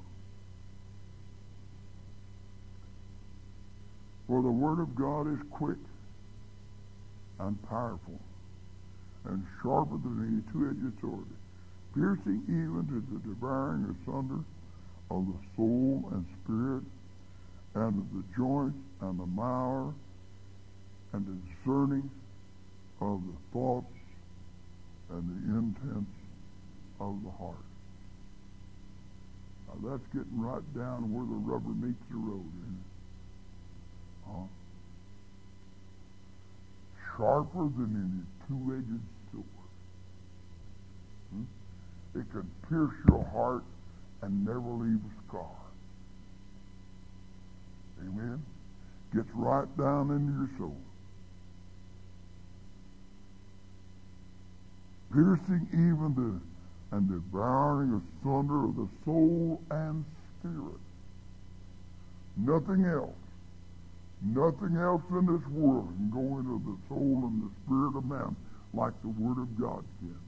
For the Word of God is quick and powerful and sharper than any two-edged sword, piercing even to the devouring asunder of the soul and spirit, and of the joints and the marrow, and the discerning of the thoughts and the intents of the heart. Now that's getting right down where the rubber meets the road, isn't it? Sharper than any two-edged sword. It can pierce your heart and never leave a scar. Amen? Gets right down into your soul. Piercing even and devouring asunder of the soul and spirit. Nothing else in this world can go into the soul and the spirit of man like the Word of God can.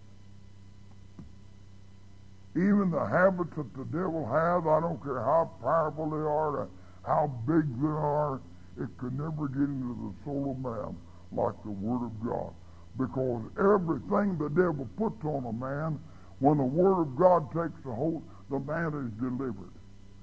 Even the habits that the devil has, I don't care how powerful they are, how big they are, it can never get into the soul of man like the Word of God. Because everything the devil puts on a man, when the Word of God takes a hold, the man is delivered.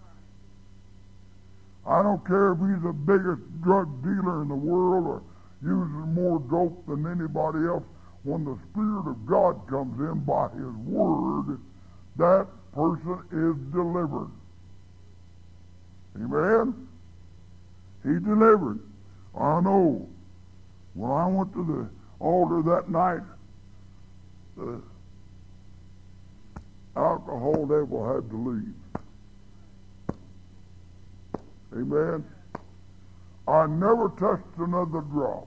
I don't care if he's the biggest drug dealer in the world or uses more dope than anybody else. When the Spirit of God comes in by His Word, that person is delivered. Amen? He's delivered. I know. When I went to the altar that night, the alcohol devil had to leave. Amen? I never touched another drop.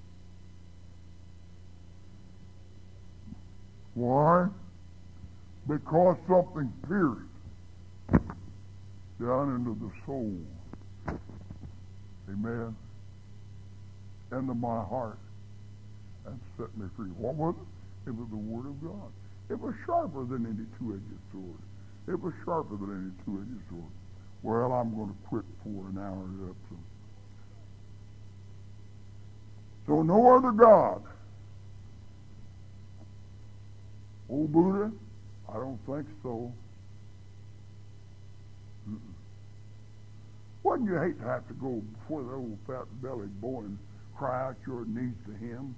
Why? Because something pierced down into the soul. Amen? Into my heart and set me free. What was it? It was the Word of God. It was sharper than any two-edged sword. It was sharper than any two-edged sword. Well, I'm going to quit before an hour is up. So no other God. Old Buddha? I don't think so. Wouldn't you hate to have to go before the old fat-bellied boy and cry out your needs to him?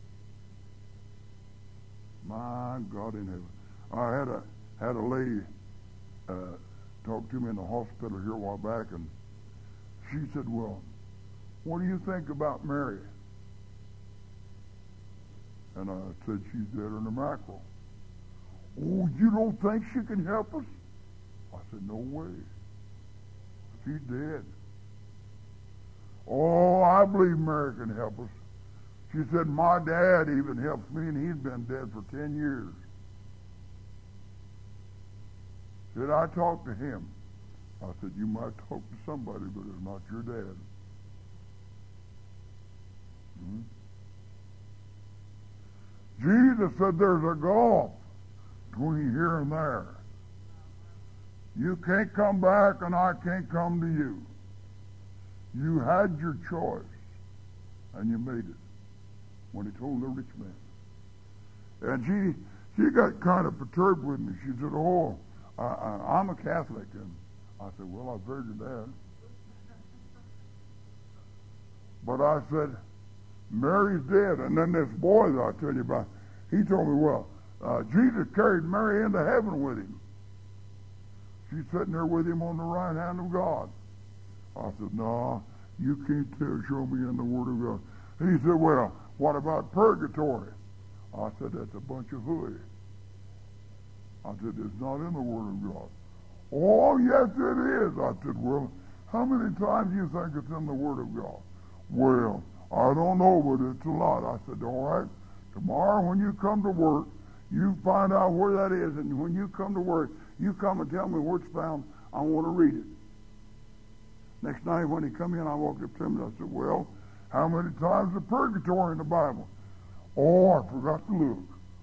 My God in heaven. I had a lady talk to me in the hospital here a while back, and she said, well, what do you think about Mary? And I said, she's dead in a miracle. Oh, you don't think she can help us? I said, no way. She's dead. Oh, I believe Mary can help us. She said, my dad even helps me, and he's been dead for 10 years. Said, I talked to him. I said, you might talk to somebody, but it's not your dad. Jesus said there's a gulf between here and there. You can't come back, and I can't come to you. You had your choice, and you made it. When he told the rich man. And she got kind of perturbed with me. She said, oh, I'm a Catholic. And I said, well, I figured that. But I said, Mary's dead. And then this boy that I tell you about, he told me, well, Jesus carried Mary into heaven with him. She's sitting there with him on the right hand of God. I said, no, you can't show me in the Word of God. He said, well, what about purgatory? I said, that's a bunch of hooey. I said, it's not in the Word of God. Oh, yes, it is. I said, well, how many times do you think it's in the Word of God? Well, I don't know, but it's a lot. I said, all right, tomorrow when you come to work, you find out where that is, and when you come to work, you come and tell me where it's found. I want to read it. Next night when he come in, I walked up to him and I said, well, how many times is purgatory in the Bible? Oh, I forgot to look.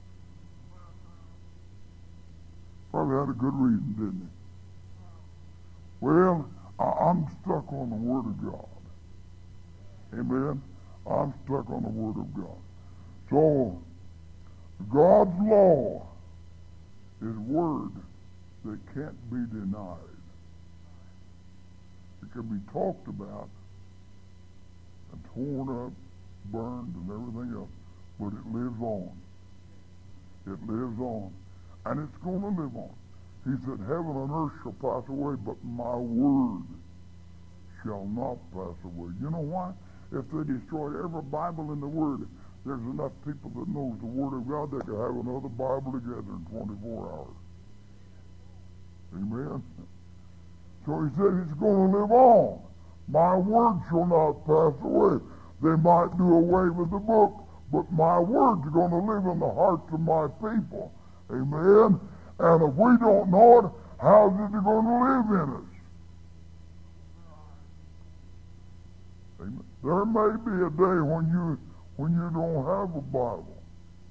Probably had a good reason, didn't he? Well, I'm stuck on the Word of God. Amen? I'm stuck on the Word of God. So, God's law is Word that can't be denied. It can be talked about and torn up, burned, and everything else, but it lives on. It lives on. And it's going to live on. He said, heaven and earth shall pass away, but my word shall not pass away. You know why? If they destroyed every Bible in the Word, there's enough people that knows the Word of God that could have another Bible together in 24 hours. Amen? So he said it's going to live on. My word shall not pass away. They might do away with the book, but my word's going to live in the hearts of my people. Amen? And if we don't know it, how's it going to live in us? Amen. There may be a day when you don't have a Bible.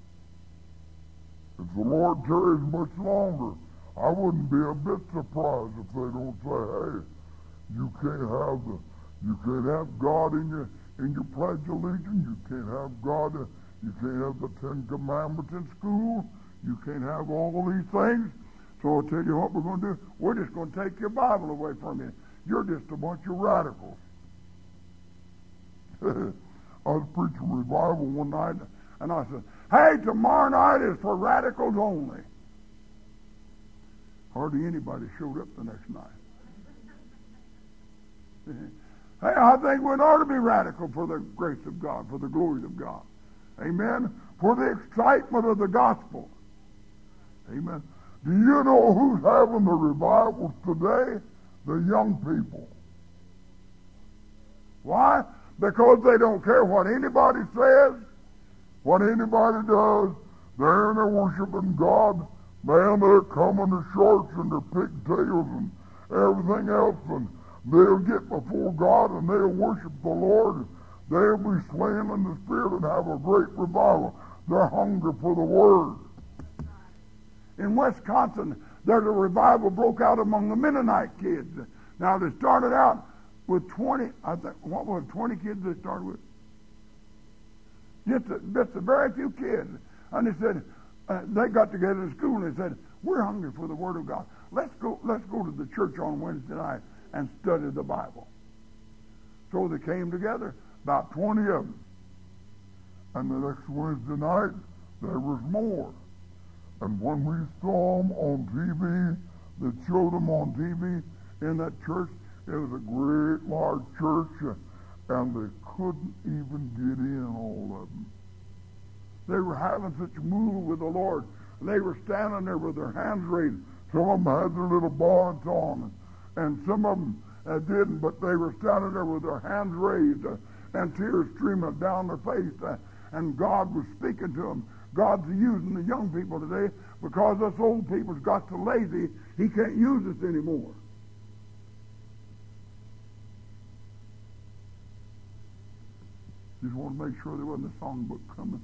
If the Lord tarries much longer, I wouldn't be a bit surprised if they don't say, hey, you can't have God in your pledge of allegiance. You can't have God. You can't have the Ten Commandments in school. You can't have all these things. So I'll tell you what we're going to do. We're just going to take your Bible away from you. You're just a bunch of radicals. I was preaching revival one night, and I said, hey, tomorrow night is for radicals only. Hardly anybody showed up the next night. Hey, I think we ought to be radical for the grace of God, for the glory of God. Amen? For the excitement of the gospel. Amen. Do you know who's having the revivals today? The young people. Why? Because they don't care what anybody says, what anybody does. They're in there worshiping God. Man, they're coming to shorts and their pigtails and everything else, and they'll get before God and they'll worship the Lord. They'll be slain in the Spirit and have a great revival. They're hungry for the Word. In Wisconsin, there's a revival broke out among the Mennonite kids. Now, they started out with 20, I think, what was it, 20 kids they started with? Just a very few kids. And they said, they got together in school and they said, we're hungry for the Word of God. Let's go to the church on Wednesday night and study the Bible. So they came together, about 20 of them. And the next Wednesday night, there was more. And when we saw them on TV, they showed them on TV in that church. It was a great large church, and they couldn't even get in, all of them. They were having such a move with the Lord. They were standing there with their hands raised. Some of them had their little bonds on, and some of them didn't, but they were standing there with their hands raised and tears streaming down their face, and God was speaking to them. God's using the young people today because us old people's got so lazy, He can't use us anymore. Just want to make sure there wasn't a songbook coming.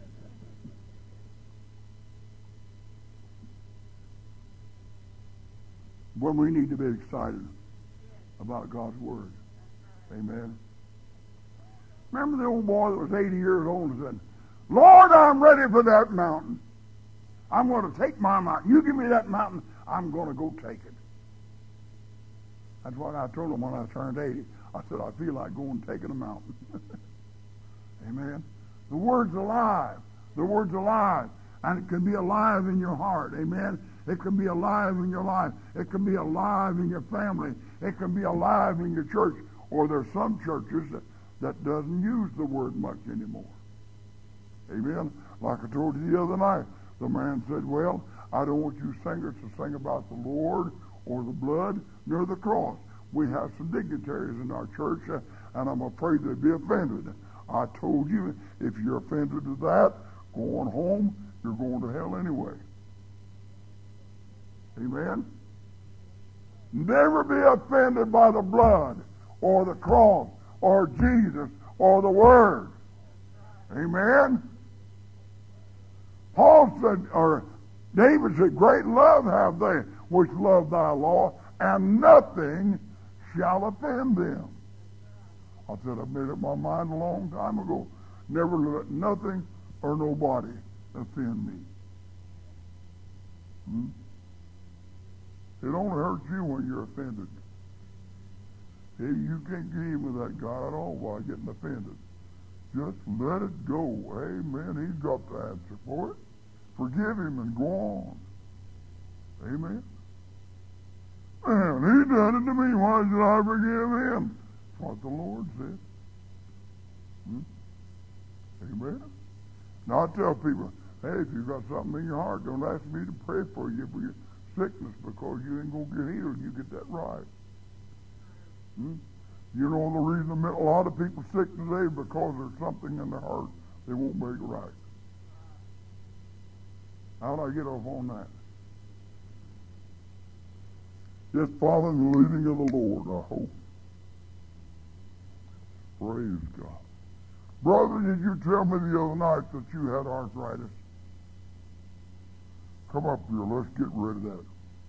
When we need to be excited about God's Word. Amen. Remember the old boy that was 80 years old and said, Lord, I'm ready for that mountain. I'm going to take my mountain. You give me that mountain, I'm going to go take it. That's what I told him when I turned 80. I said, I feel like going and taking a mountain. Amen. The Word's alive. The Word's alive. And it can be alive in your heart. Amen. It can be alive in your life. It can be alive in your family. It can be alive in your church. Or there's some churches that doesn't use the word much anymore. Amen. Like I told you the other night, the man said, well, I don't want you singers to sing about the Lord or the blood nor the cross. We have some dignitaries in our church, and I'm afraid they'd be offended. I told you, if you're offended to that, going home, you're going to hell anyway. Amen? Never be offended by the blood or the cross or Jesus or the Word. Amen? Paul said, or David said, great love have they which love thy law, and nothing shall offend them. I said, I made up my mind a long time ago, never let nothing or nobody offend me. It only hurts you when you're offended. Hey, you can't get even with that guy at all by getting offended. Just let it go. Amen. He's got the answer for it. Forgive him and go on. Amen. And he done it to me. Why should I forgive him? That's what the Lord said. Amen. Now I tell people, hey, if you've got something in your heart, don't ask me to pray for you for your sickness, because you ain't going to get healed. You get that right. You know the reason a lot of people sick today? Because there's something in their heart they won't make it right. How do I get off on that? Just following the leading of the Lord, I hope. Praise God. Brother, did you tell me the other night that you had arthritis? Come up here, let's get rid of that.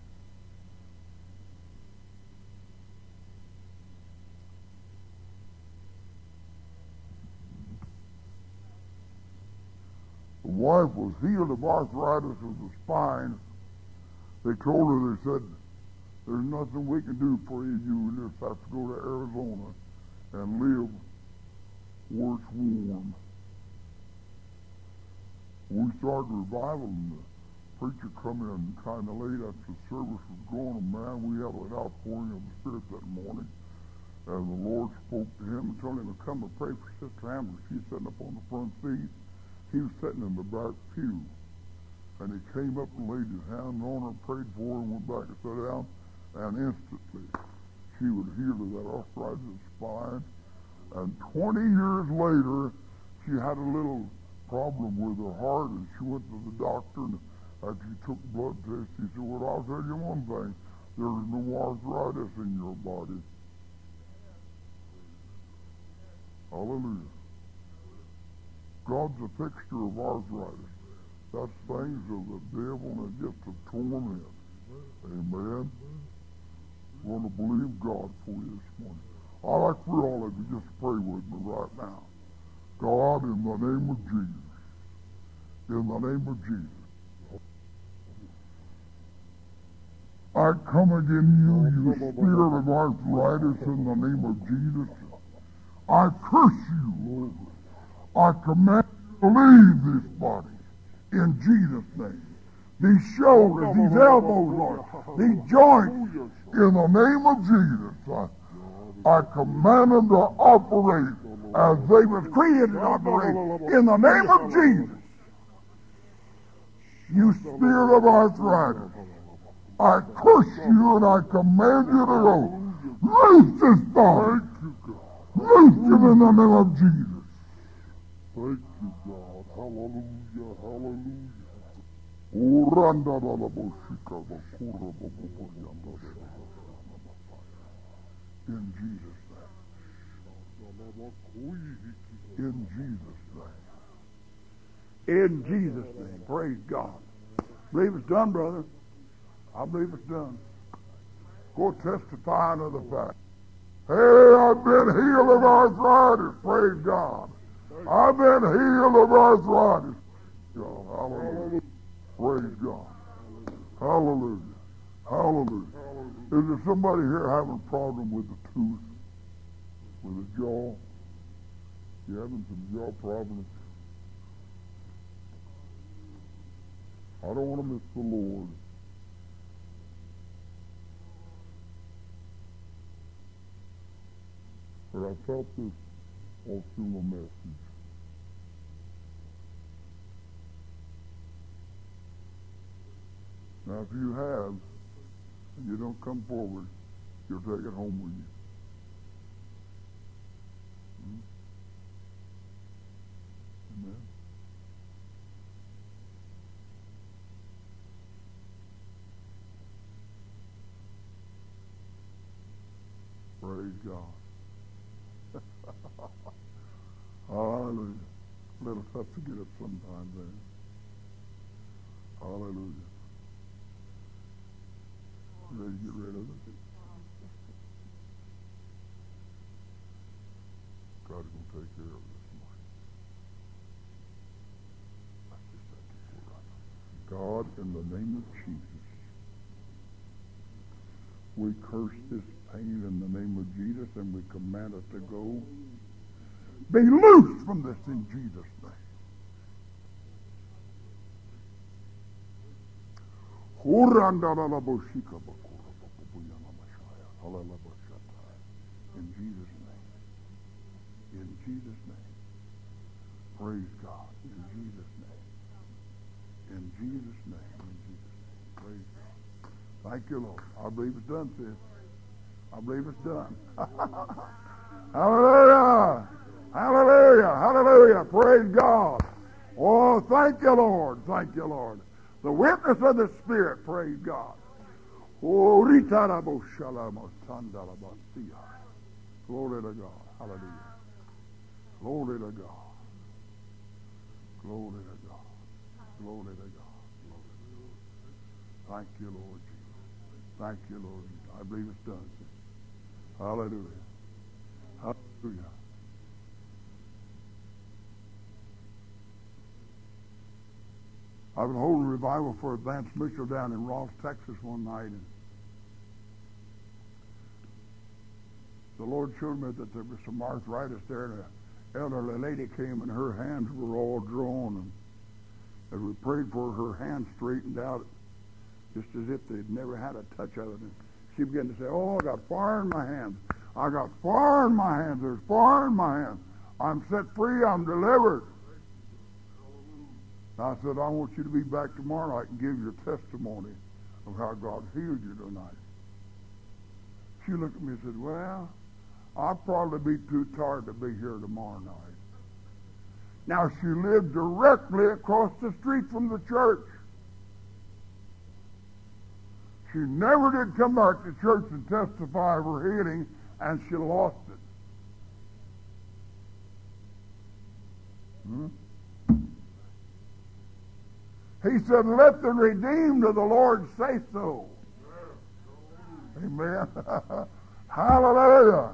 The wife was healed of arthritis of the spine. They told her, they said, there's nothing we can do for you. You just have to go to Arizona and live where it's warm. We started revival, and the preacher come in kind of late after the service was going, and man, we had an outpouring of the Spirit that morning. And the Lord spoke to him and told him to come and pray for Sister Amber. She's sitting up on the front seat. He was sitting in the back pew. And he came up and laid his hand on her, prayed for her, and went back and sat down. And instantly, she was healed of that arthritis of the spine. And 20 years later, she had a little problem with her heart, and she went to the doctor, and after he took blood tests, he said, well, I'll tell you one thing, there's no arthritis in your body. Hallelujah. God's a fixture of arthritis. That's things of the devil and just a torment. Amen. I want to believe God for you this morning. I'd like for all of you just pray with me right now. God, in the name of Jesus. In the name of Jesus. I come against you, you spirit of arthritis, in the name of Jesus. I curse you, Lord. I command you to leave this body in Jesus' name. These shoulders, these elbows, Lord, these joints, in the name of Jesus, I command them to operate as they was created to operate in the name of Jesus. You spirit of arthritis, I curse you and I command you to go. Loose this body. Loose him in the name of Jesus. Thank you, God. Hallelujah. Hallelujah. In Jesus' name. In Jesus' name. In Jesus' name. Praise God. Believe it's done, brother. I believe it's done. Go testify to the fact. Hey, I've been healed of arthritis. Praise God. I've been healed of arthritis. God, hallelujah. Praise God. Hallelujah. Hallelujah. Is there somebody here having a problem with the tooth? With the jaw? You having some jaw problems? I don't want to miss the Lord. But I felt this all through my message. Now, if you have, and you don't come forward, you'll take it home with you. Amen. Praise God. Hallelujah. A little tough to get up sometimes, then. Hallelujah. Ready to get rid of it? God's going to take care of it this morning. I just thank you for it. God, in the name of Jesus, we curse this pain in the name of Jesus, and we command it to go. Be loose from this in Jesus' name. In Jesus' name. In Jesus' name. Praise God. In Jesus' name. In Jesus' name. In Jesus' name. Praise God. Thank you, Lord. I believe it's done, sis. I believe it's done. Hallelujah. Hallelujah. Hallelujah. Praise God. Oh, thank you, Lord. Thank you, Lord. The witness of the Spirit. Praise God. Oh, glory to God. Hallelujah. Glory to God. Glory to God. Glory to God. Glory to God. Thank you, Lord Jesus. Thank you, Lord Jesus. I believe it's done. Hallelujah. Hallelujah. I've been holding a revival for Advanced Mission down in Ross, Texas one night, and the Lord showed me that there was some arthritis there, and an elderly lady came and her hands were all drawn, and as we prayed for her, her hands straightened out just as if they'd never had a touch of it. And she began to say, "Oh, I got fire in my hands. I got fire in my hands. There's fire in my hands. I'm set free. I'm delivered." And I said, "I want you to be back tomorrow night and give your testimony of how God healed you tonight." She looked at me and said, "Well, I'll probably be too tired to be here tomorrow night." Now, she lived directly across the street from the church. She never did come back to church and testify of her healing, and she lost it. He said, "Let the redeemed of the Lord say so." Amen. Hallelujah.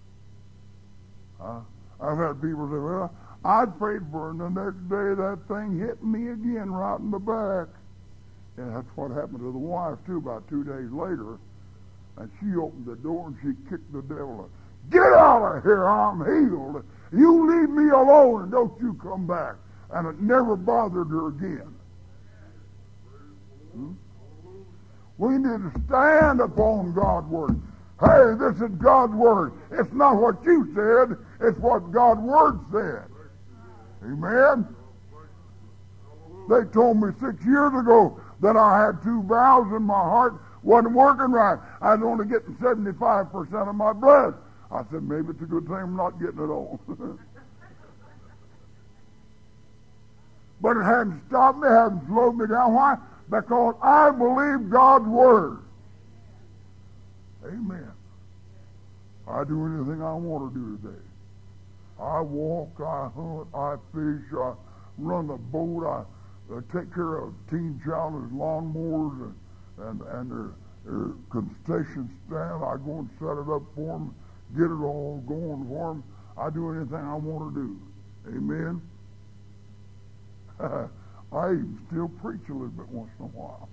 I've had people say, "Well, I prayed for her, and the next day that thing hit me again right in the back." And that's what happened to the wife, too, about 2 days later. And she opened the door and she kicked the devil out. "Get out of here, I'm healed. You leave me alone and don't you come back." And it never bothered her again. We need to stand upon God's word. Hey, this is God's word. It's not what you said, it's what God's word said. Amen? They told me 6 years ago that I had 2 valves in my heart, wasn't working right. I was only getting 75% of my blood. I said, maybe it's a good thing I'm not getting it all. But it hadn't stopped me, hadn't slowed me down. Why? Because I believe God's word. Amen. I do anything I want to do today. I walk, I hunt, I fish, I run a boat, I take care of teen challenge lawnmowers and their concession stand. I go and set it up for them, get it all going for them. I do anything I want to do. Amen. I even still preach a little bit once in a while.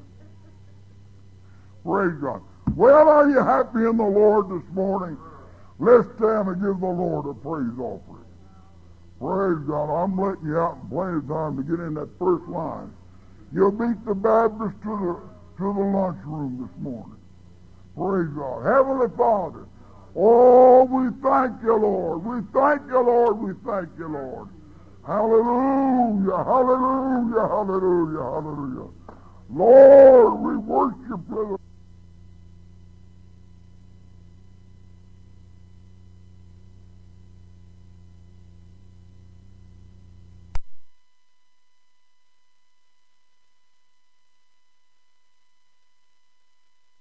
Praise God. Well, are you happy in the Lord this morning? Let's stand and give the Lord a praise offering. Praise God. I'm letting you out in plenty of time to get in that first line. You'll beat the Baptist to the lunchroom this morning. Praise God. Heavenly Father, oh, we thank you, Lord. We thank you, Lord. We thank you, Lord. Hallelujah, hallelujah, hallelujah, hallelujah. Lord, we worship you.